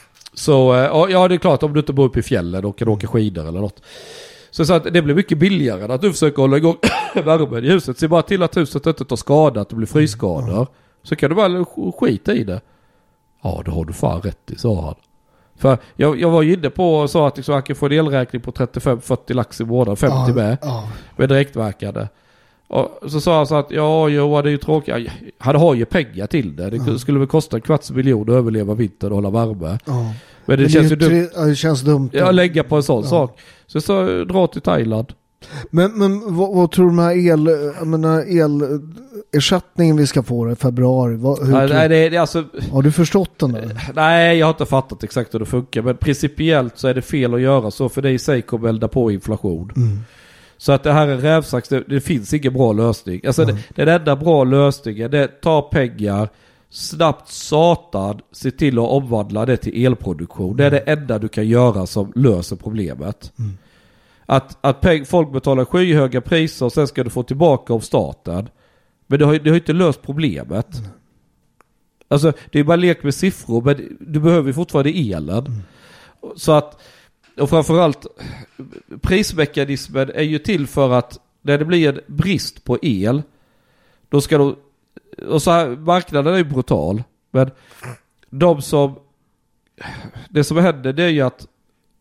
så uh, ja, det är klart om du inte bor uppe i fjällen och kan åka skidor eller något. Så, så att det blir mycket billigare än att du försöker hålla igång värmen i huset. Se bara till att huset inte tar skada, att det blir frysskador. Mm. Så kan du bara skita i det. Ja, det har du fan rätt i, sa han. För jag, jag var ju inne på och sa att liksom, jag kan få en elräkning på trettiofem fyrtio lax i månaden, femtio ja, med, ja. med direktverkande. Och så sa han så att ja, jo, det är ju tråkigt. Han har ju pengar till det. Det ja. skulle väl kosta en kvarts miljon att överleva vintern och hålla värme. Ja. Men det, Men känns, det, ju dumt. det känns dumt. Ja, lägga på en sån ja. sak. Så jag sa, dra till Thailand. Men, men vad, vad tror du med el, jag menar, elersättningen vi ska få i februari? Vad, hur nej, nej, det, det, alltså, har du förstått den där? Nej, jag har inte fattat exakt hur det funkar. Men principiellt så är det fel att göra så, för det i sig kommer elda på inflation. Mm. Så att det här är rävsax, det, det finns ingen bra lösning. Alltså mm. det, den enda bra lösningen, det tar pengar, snabbt satan, se till att omvandla det till elproduktion. Det är det enda du kan göra som löser problemet. Mm. Att, att peng, folk betalar skyhöga priser och sen ska du få tillbaka av staten. Men det har, det har inte löst problemet. Mm. Alltså det är bara lek med siffror, men du behöver fortfarande elen. Mm. Så att, och framförallt prismekanismen är ju till för att när det blir en brist på el, då ska du, och så här, marknaden är ju brutal, men de som, det som händer det är ju att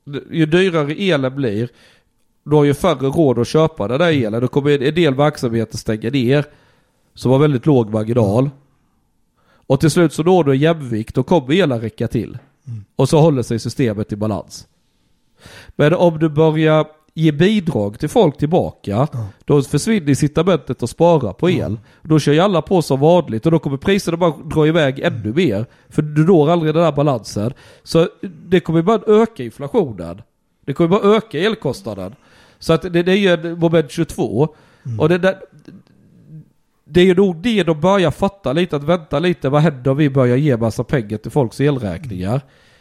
ju dyrare elen blir, då har ju färre råd att köpa den där elen. Då kommer en del verksamheter stänga ner som har väldigt låg marginal. Och till slut så når du en jämvikt, då kommer elen räcka till. Mm. Och så håller sig systemet i balans. Men om du börjar ge bidrag till folk tillbaka, mm. då försvinner incitamentet att spara på el. Mm. Då kör ju alla på som vanligt och då kommer priserna bara dra iväg ännu mer. För du når aldrig den här balansen. Så det kommer bara öka inflationen. Det kommer bara öka elkostnaden. Så att det, det är ju en moment tjugotvå. Mm. Och det där... Det är ju nog det de börjar fatta lite, att vänta lite, vad händer om vi börjar ge massa pengar till folks elräkningar?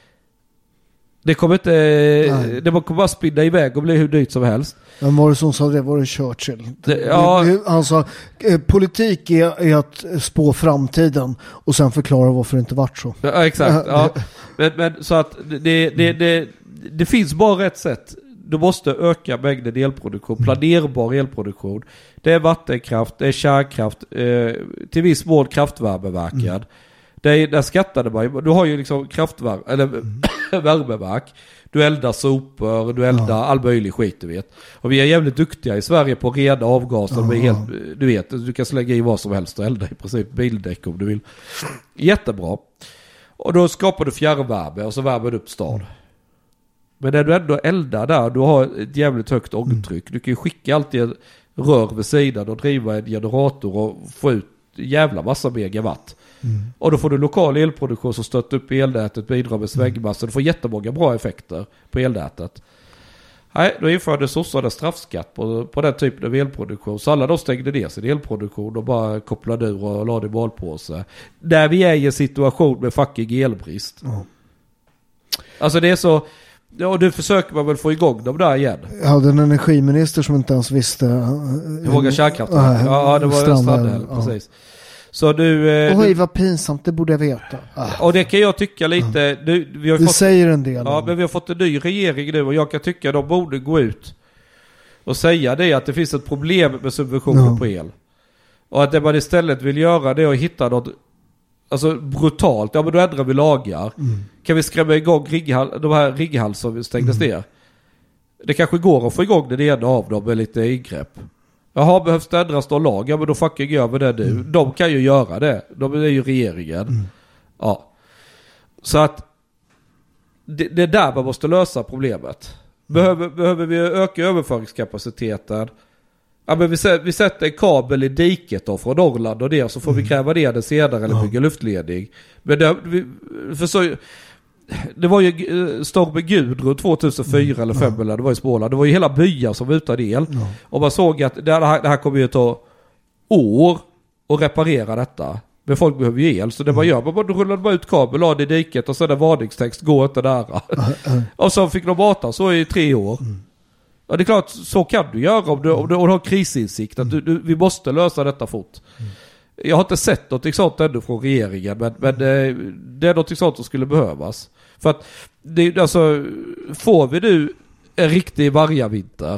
Det kommer inte, Nej. det kommer bara spinna iväg och bli hur dyrt som helst. Men var det som sa det? Var det Churchill? Det, ja. Han sa, politik är, är att spå framtiden och sen förklara varför det inte varit så. Ja, exakt. Ja. Men, men så att det, det, det, det finns bara ett sätt. Du måste öka mängden elproduktion, planerbar elproduktion. Det är vattenkraft, det är kärnkraft, eh, till viss mån kraftvärmeverken. Mm. Det är, där skattade man, du har ju liksom kraftvärme, eller mm. värmeverk. Du eldar sopor, du eldar ja. all möjlig skit, du vet. Och vi är jävligt duktiga i Sverige på rena avgaser. Ja. Helt, du vet, du kan slänga i vad som helst och elda i princip bildäck om du vill. Jättebra. Och då skapar du fjärrvärme och så värmer du upp stad. Men när du ändå eldar där, du har ett jävligt högt ångtryck. Du kan ju skicka alltid en rör vid sidan och driva en generator och få ut jävla massa megawatt. Mm. Och då får du lokal elproduktion som stöter upp elnätet, bidrar med svängmassa. Du får jättemånga bra effekter på elnätet. Nej, då införde sossarna straffskatt på, på den typen av elproduktion. Så alla då stängde ner sin elproduktion och bara kopplade ur och lade i malpåse. Där vi är i en situation med fucking elbrist. Mm. Alltså det är så... Ja, och nu försöker man väl få igång dem där igen. Jag hade en energiminister som inte ens visste... Hur många kärnkraftverk? Äh, ja, det var Strandhäll, ja. Precis. Så du... Eh, Oj, du, vad pinsamt, det borde jag veta. Ah. Och det kan jag tycka lite... Du, vi har det fått, säger en del. Ja, men vi har fått en ny regering nu och jag kan tycka att de borde gå ut och säga det att det finns ett problem med subventioner ja. på el. Och att det man istället vill göra det är att hitta något... Alltså brutalt, ja men då ändrar vi lagar. Mm. Kan vi skrämma igång Ringhals, de här Ringhals som stängdes mm. ner? Det kanske går att få igång den ena av dem med lite ingrepp. Jaha, behövs det ändras då lag? Ja men då fucking gör vi det nu. Mm. De kan ju göra det. De är ju regeringen. Mm. Ja. Så att det, det är där man måste lösa problemet. Behöver, mm. behöver vi öka överföringskapaciteten? Ja, men vi, vi sätter en kabel i diket då från Norrland och det, så får mm. vi kräva det senare eller bygga ja. luftledning. Men det, vi, för så, det var ju stormen Gudrun tjugohundrafyra mm. eller fem ja. eller det var i Småland. Det var ju hela byar som var utan el. Ja. Och man såg att det här, det här kommer ju ta år att reparera detta. Men folk behöver ju el. Så det mm. man gör, man bara rullade bara ut kabel av det i diket och så är varningstext, gå inte nära. Mm. Och så fick de mata så i tre år. Mm. Ja, det är klart, så kan du göra om du, om du, om du har krisinsikt. Att du, du, vi måste lösa detta fort. Mm. Jag har inte sett något sånt ännu från regeringen. Men, men det, det är något sånt som skulle behövas. För att, det, alltså, får vi nu en riktig vargavinter.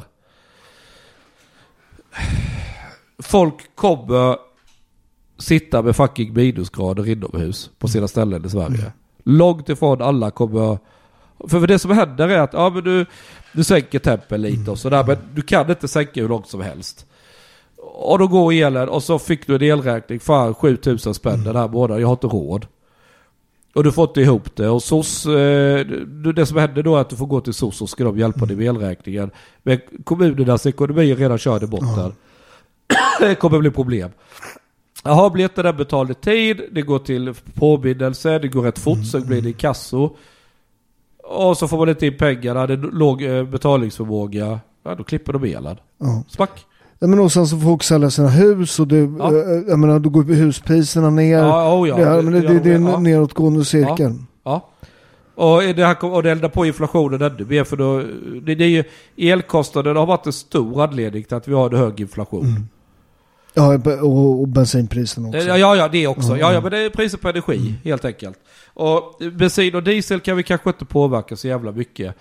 Folk kommer sitta med fucking minusgrader inomhus på sina ställen i Sverige. Mm. Långt ifrån alla kommer... För, för det som händer är att ja, men du, du sänker tempen lite och sådär, men du kan inte sänka hur långt som helst. Och då går elen och så fick du en elräkning för sjutusen spänn den här månaden. Jag har inte råd. Och du får inte ihop det. Och S O S, eh, det som händer då är att du får gå till S O S och ska de hjälpa dig med elräkningen. Men kommunernas ekonomi är redan körd i botten. Det kommer bli problem. Jaha, blir inte den betald i tid, det går till påbindelse, det går rätt fort, så blir det i kasso. Och så får man inte in pengarna, det är låg betalningsförmåga. Ja, då klipper de elen. Ja. Smack. Ja, men och sen så får folk sälja sina hus och det, ja. jag menar, då går huspriserna ner. Ja, oh ja. Det, här, men det, det, det är en ja. nedåtgående cirkel. Ja. ja. Och det här och det eldar på inflationen ännu mer, för då, det, det är ju elkostnaden har varit en stor anledning till att vi har en hög inflation. Mm. Ja, och, och bensinpriserna också. Ja, ja, det också. Mm. Ja, ja, men det är priser på energi, mm. helt enkelt. Och bensin och diesel kan vi kanske inte påverka så jävla mycket.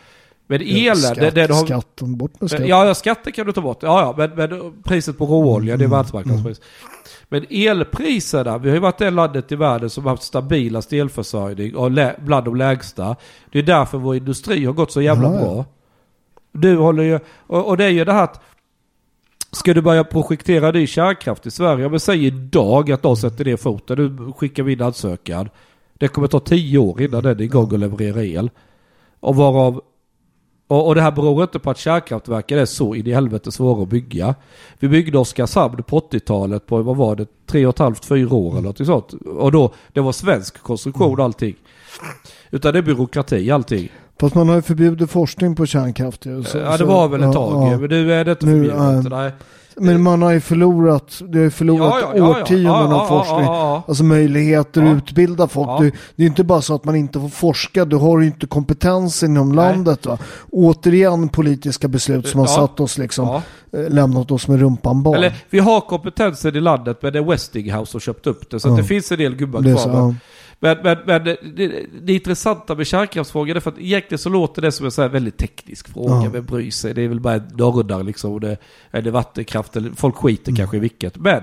Men elen... Skatt, det, det har, skatten, bort med skatten. Ja, ja, skatten kan du ta bort. Ja, ja, men, men priset på råolja, mm, det är världsmarknadspris. Mm. Men elpriserna, vi har ju varit det landet i världen som har haft stabilast elförsörjning och lä, bland de lägsta. Det är därför vår industri har gått så jävla ja, bra. Du håller ju... Och, och det är ju det här att ska du börja projektera ny kärnkraft i Sverige, men säg idag att de sätter ner foten, du skickar vid ansökan. Det kommer ta tio år innan den är igång och levererar el. Och varav och, och det här beror inte på att kärnkraftverken är så in i helvete svåra att bygga. Vi byggde Oskarshamn på åttiotalet på, vad var det, tre och ett halvt, fyra år eller något sånt. Och då, det var svensk konstruktion allting. Utan det är byråkrati allting. Fast man har ju förbjudit forskning på kärnkraft. Så, ja, det var väl ett tag. Ja, ja. Men nu är det inte förbjudet. Äh, men man har ju förlorat, det har ju förlorat ja, ja, ja, årtionden ja, ja, av forskning. Ja, ja, ja. Alltså möjligheter ja. att utbilda folk. Ja. Det, det är inte bara så att man inte får forska. Du har ju inte kompetens inom Nej. landet. Va? Återigen politiska beslut som ja. har satt oss liksom, ja. lämnat oss med rumpan bar. Eller vi har kompetensen i landet, men det är Westinghouse som köpt upp det. Så ja. att det finns en del gubbar kvar. Så, ja. Men, men, men det, det, det intressanta med kärnkraftsfrågan är för att egentligen så låter det som en så här väldigt teknisk fråga. Ja. Vem bryr sig? Det är väl bara en norrundar liksom. Och det, är det vattenkraft? Eller, folk skiter mm. kanske i vilket. Men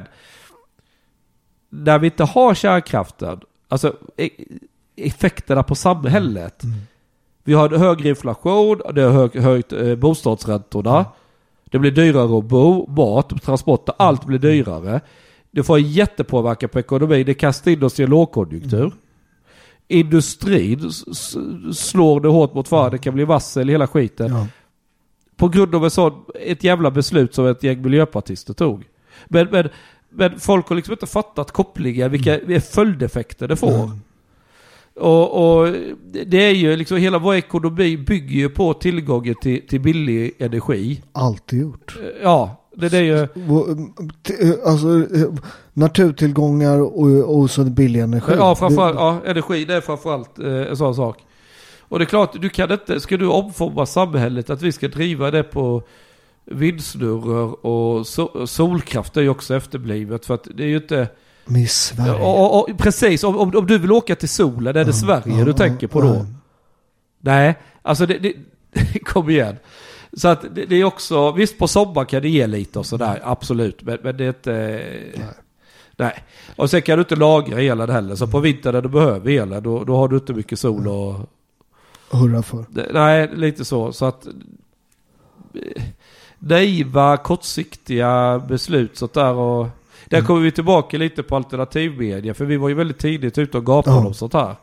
när vi inte har kärnkraften, alltså effekterna på samhället. Mm. Vi har högre inflation, det har hög, höjt eh, bostadsräntorna. Mm. Det blir dyrare att bo, mat, transporter, allt blir dyrare. Det får en jättepåverkan på ekonomin. Det kastar in oss i en lågkonjunktur. Mm. Industrin s- slår det hårt mot för. Det kan bli vassel i hela skiten. Ja. På grund av ett, sån, ett jävla beslut som ett gäng miljöpartister tog. Men, men, men folk har liksom inte fattat kopplingen. Vilka mm. följdeffekter det får. Mm. Och, och det är ju liksom hela vår ekonomi bygger ju på tillgången till, till billig energi. Alltid gjort. Ja. Det, det är ju... Alltså naturtillgångar och, och så billig energi. Ja, framförallt, ja, energi, det är framförallt eh, en sån sak. Och det är klart, du kan inte, ska du omforma samhället att vi ska driva det på vindsnurror och so, solkraft är ju också efterblivet för att det är ju inte... Men i Sverige. Och, och, och, precis, om, om, om du vill åka till solen, är det mm, Sverige mm, du tänker på då? Mm. Nej, alltså det, det kom igen. Så att det, det är också, visst på sommar kan det ge lite och sådär, absolut, men, men det är inte, nej. nej. Och sen kan du inte lagra elen heller, så på vintern när du behöver elen, då, då har du inte mycket sol och... Hurra för. Nej, lite så, så att naiva, kortsiktiga beslut, sånt där och... Där kommer vi tillbaka lite på alternativmedia, för vi var ju väldigt tidigt ute och gapade ja. om sånt här.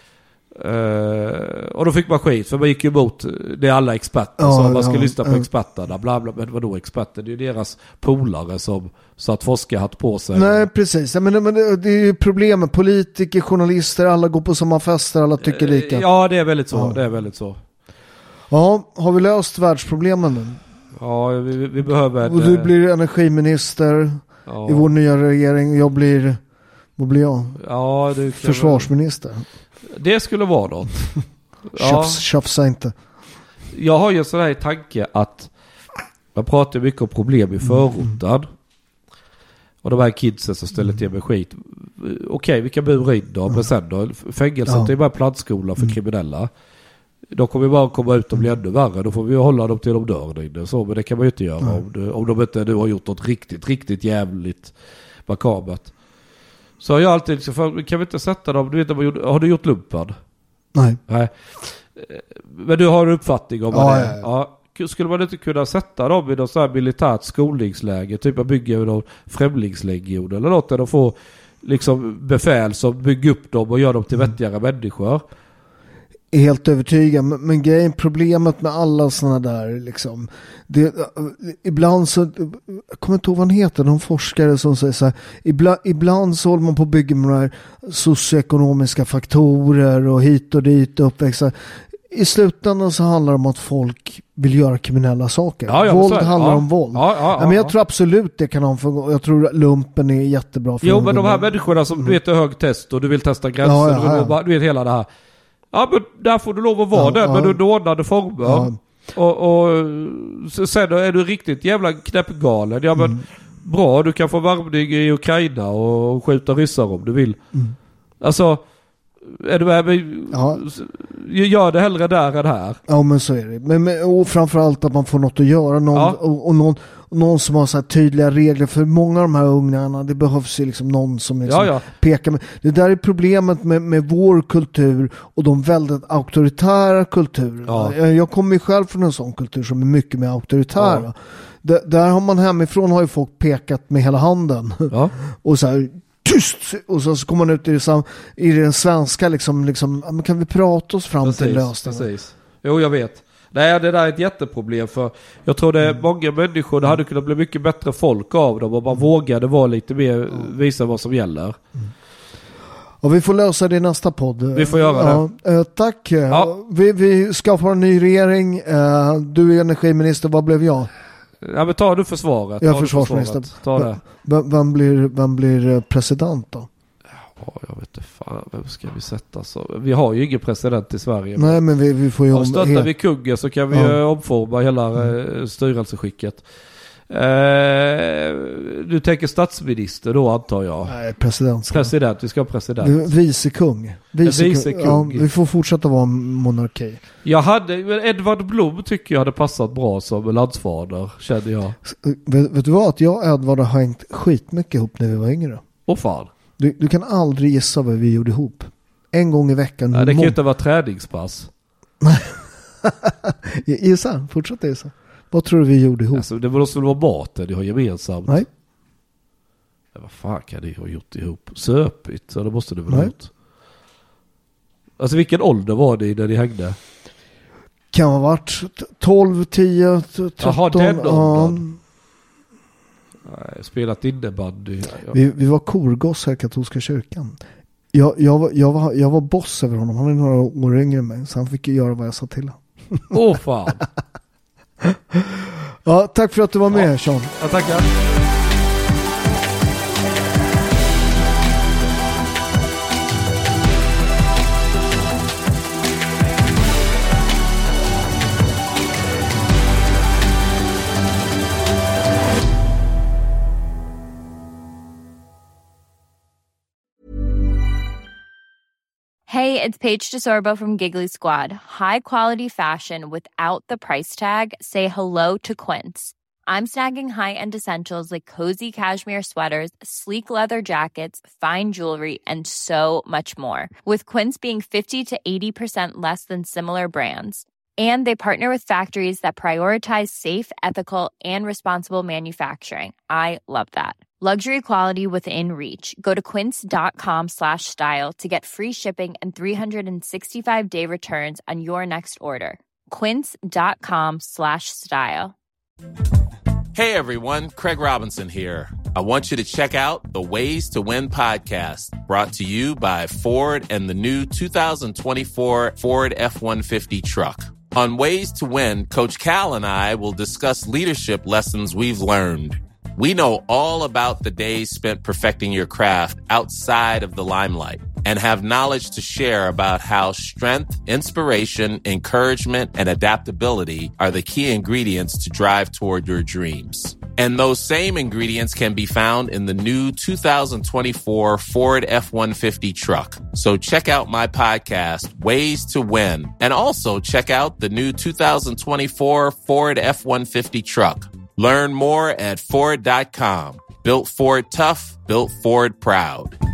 Uh, och då fick man skit för man gick ju emot det alla experter ja, så man skulle ja, lyssna på ja. experterna bla bla, men vadå experter? Det är ju deras polare som så att forskare haft på sig. Nej precis, men, men det, det är ju problemet, politiker, journalister, alla går på samma fester, alla tycker lika. Uh, ja det är väldigt så, ja. det är väldigt så. Ja, har vi löst världsproblemen nu? Ja, vi, vi behöver... Och du blir energiminister ja. i vår nya regering, jag blir, vad blir jag? Ja, du kan försvarsminister. Väl... Det skulle vara något. ja. Tjafsa inte. Jag har ju en sån här tanke att man pratar mycket om problem i förorten. Mm. Och de här kidsen som ställer till med skit. Okej, okay, vi kan bura in dem. Mm. Men sen då, fängelset ja. är bara plantskola för mm. kriminella. Då kommer vi bara komma ut och bli ännu värre. Då får vi hålla dem till de dör inne. Så, men det kan man ju inte göra mm. om, du, om de inte nu har gjort något riktigt, riktigt jävligt makabert. Så jag alltid, för, kan vi inte sätta dem, du vet, har du gjort lumpen? Nej. Nej. Men du har en uppfattning om ja, vad det är? Ja, ja. Skulle man inte kunna sätta dem i något så här militärt skolningsläge, typ att bygga någon främlingslegion eller något där de får liksom befäl som bygger upp dem och gör dem till vettigare mm. människor? Helt övertygad, men, men grejen, problemet med alla sådana där liksom, det, ibland så, jag kommer inte ihåg vad han heter, de forskare som säger så här, ibland, ibland så håller man på att bygga med de här socioekonomiska faktorer och hit och dit och uppväxa. I slutändan så handlar det om att folk vill göra kriminella saker. Ja, ja, våld så, handlar ja. om våld. Ja, ja, ja, men jag ja. tror absolut det kan ha för, jag tror lumpen är jättebra för Jo, men de här människorna som mm. du vet är hög test och du vill testa gränser, ja, ja, ja. Du, du vet hela det här. Ja, men där får du lov att vara ja, där, ja. men du ordnade former. Ja. Och, och sen är du riktigt jävla knäppgalen. Ja, men mm. bra, du kan få värvning i Ukraina och skjuta ryssar om du vill. Mm. Alltså, är du med? Ja. gör det hellre där än här. Ja, men så är det. Men, men, och framförallt att man får något att göra. Någon, ja. och, och någon, någon som har så här tydliga regler. För många av de här ungarna, det behövs ju liksom någon som liksom ja, ja. pekar med. Det där är problemet med, med vår kultur och de väldigt auktoritära kulturerna. Ja. Jag kommer ju själv från en sån kultur som är mycket mer auktoritär. Ja. D- där har man hemifrån har ju folk pekat med hela handen. Ja. Och så här, tyst! Och så, så kommer man ut i, det sam- i den svenska liksom, liksom men kan vi prata oss fram precis, till lösningen? Precis. Jo, jag vet. Nej, det där är ett jätteproblem, för jag tror det är mm. många människor, det hade kunnat bli mycket bättre folk av dem om man mm. vågade vara lite mer, mm. visa vad som gäller. Mm. Och vi får lösa det i nästa podd. Vi får göra ja, det. Eh, tack. Ja. Vi, vi skapar en ny regering. Eh, du är energiminister, vad blev jag? Ja, men ta du försvaret. Jag är försvarsminister. Ta det. Vem, vem, blir, vem blir president då? Ja, jag vet inte fan, vem ska vi sätta så? Vi har ju ingen president i Sverige. Nej, men vi, vi får ju... Om stöttar helt... vi kungen så kan vi ja. omforma hela mm. styrelseskicket. Eh, du tänker statsminister då, antar jag? Nej, president. President, vi ska ha president. Vicekung. Vicekung. Vicekung. Ja, vi får fortsätta vara monarki. Jag hade, Edvard Blom tycker jag hade passat bra som landsfader, kände jag. Vet, vet du vad? Att jag och Edvard har hängt skitmycket ihop när vi var yngre. Åh fan. Du, du kan aldrig gissa vad vi gjorde ihop. En gång i veckan. Nej, det kan ju inte vara träningspass. Gissa, fortsätt gissa. Vad tror du vi gjorde ihop? Alltså, det måste väl vara maten ni har gemensamt. Nej. Ja, vad fan kan ni ha gjort ihop? Söpigt, så det måste du väl ha gjort. Alltså vilken ålder var det när ni hängde? Kan ha varit tolv, tio, tretton. Jaha, den åldern. Nej, spelat innebandy. Ja. Vi, vi var korgoss här i katolska kyrkan. Jag, jag, var, jag, var, jag var boss över honom. Han är några år yngre än mig. Så han fick ju göra vad jag sa till. Åh oh, fan. Ja, tack för att du var med, ja. Sean. Ja, tackar. Hey, it's Paige DeSorbo from Giggly Squad. High quality fashion without the price tag. Say hello to Quince. I'm snagging high-end essentials like cozy cashmere sweaters, sleek leather jackets, fine jewelry, and so much more. With Quince being fifty to eighty percent less than similar brands. And they partner with factories that prioritize safe, ethical, and responsible manufacturing. I love that. Luxury quality within reach. Go to quince.com slash style to get free shipping and three sixty-five day returns on your next order. Quince.com slash style. Hey everyone, Craig Robinson here. I want you to check out the Ways to Win podcast, brought to you by Ford and the new two thousand twenty-four Ford F one fifty truck. On Ways to Win, Coach Cal and I will discuss leadership lessons we've learned. We know all about the days spent perfecting your craft outside of the limelight and have knowledge to share about how strength, inspiration, encouragement, and adaptability are the key ingredients to drive toward your dreams. And those same ingredients can be found in the new two thousand twenty-four Ford F one fifty truck. So check out my podcast, Ways to Win, and also check out the new two thousand twenty-four Ford F one fifty truck. Learn more at Ford dot com. Built Ford tough, built Ford proud.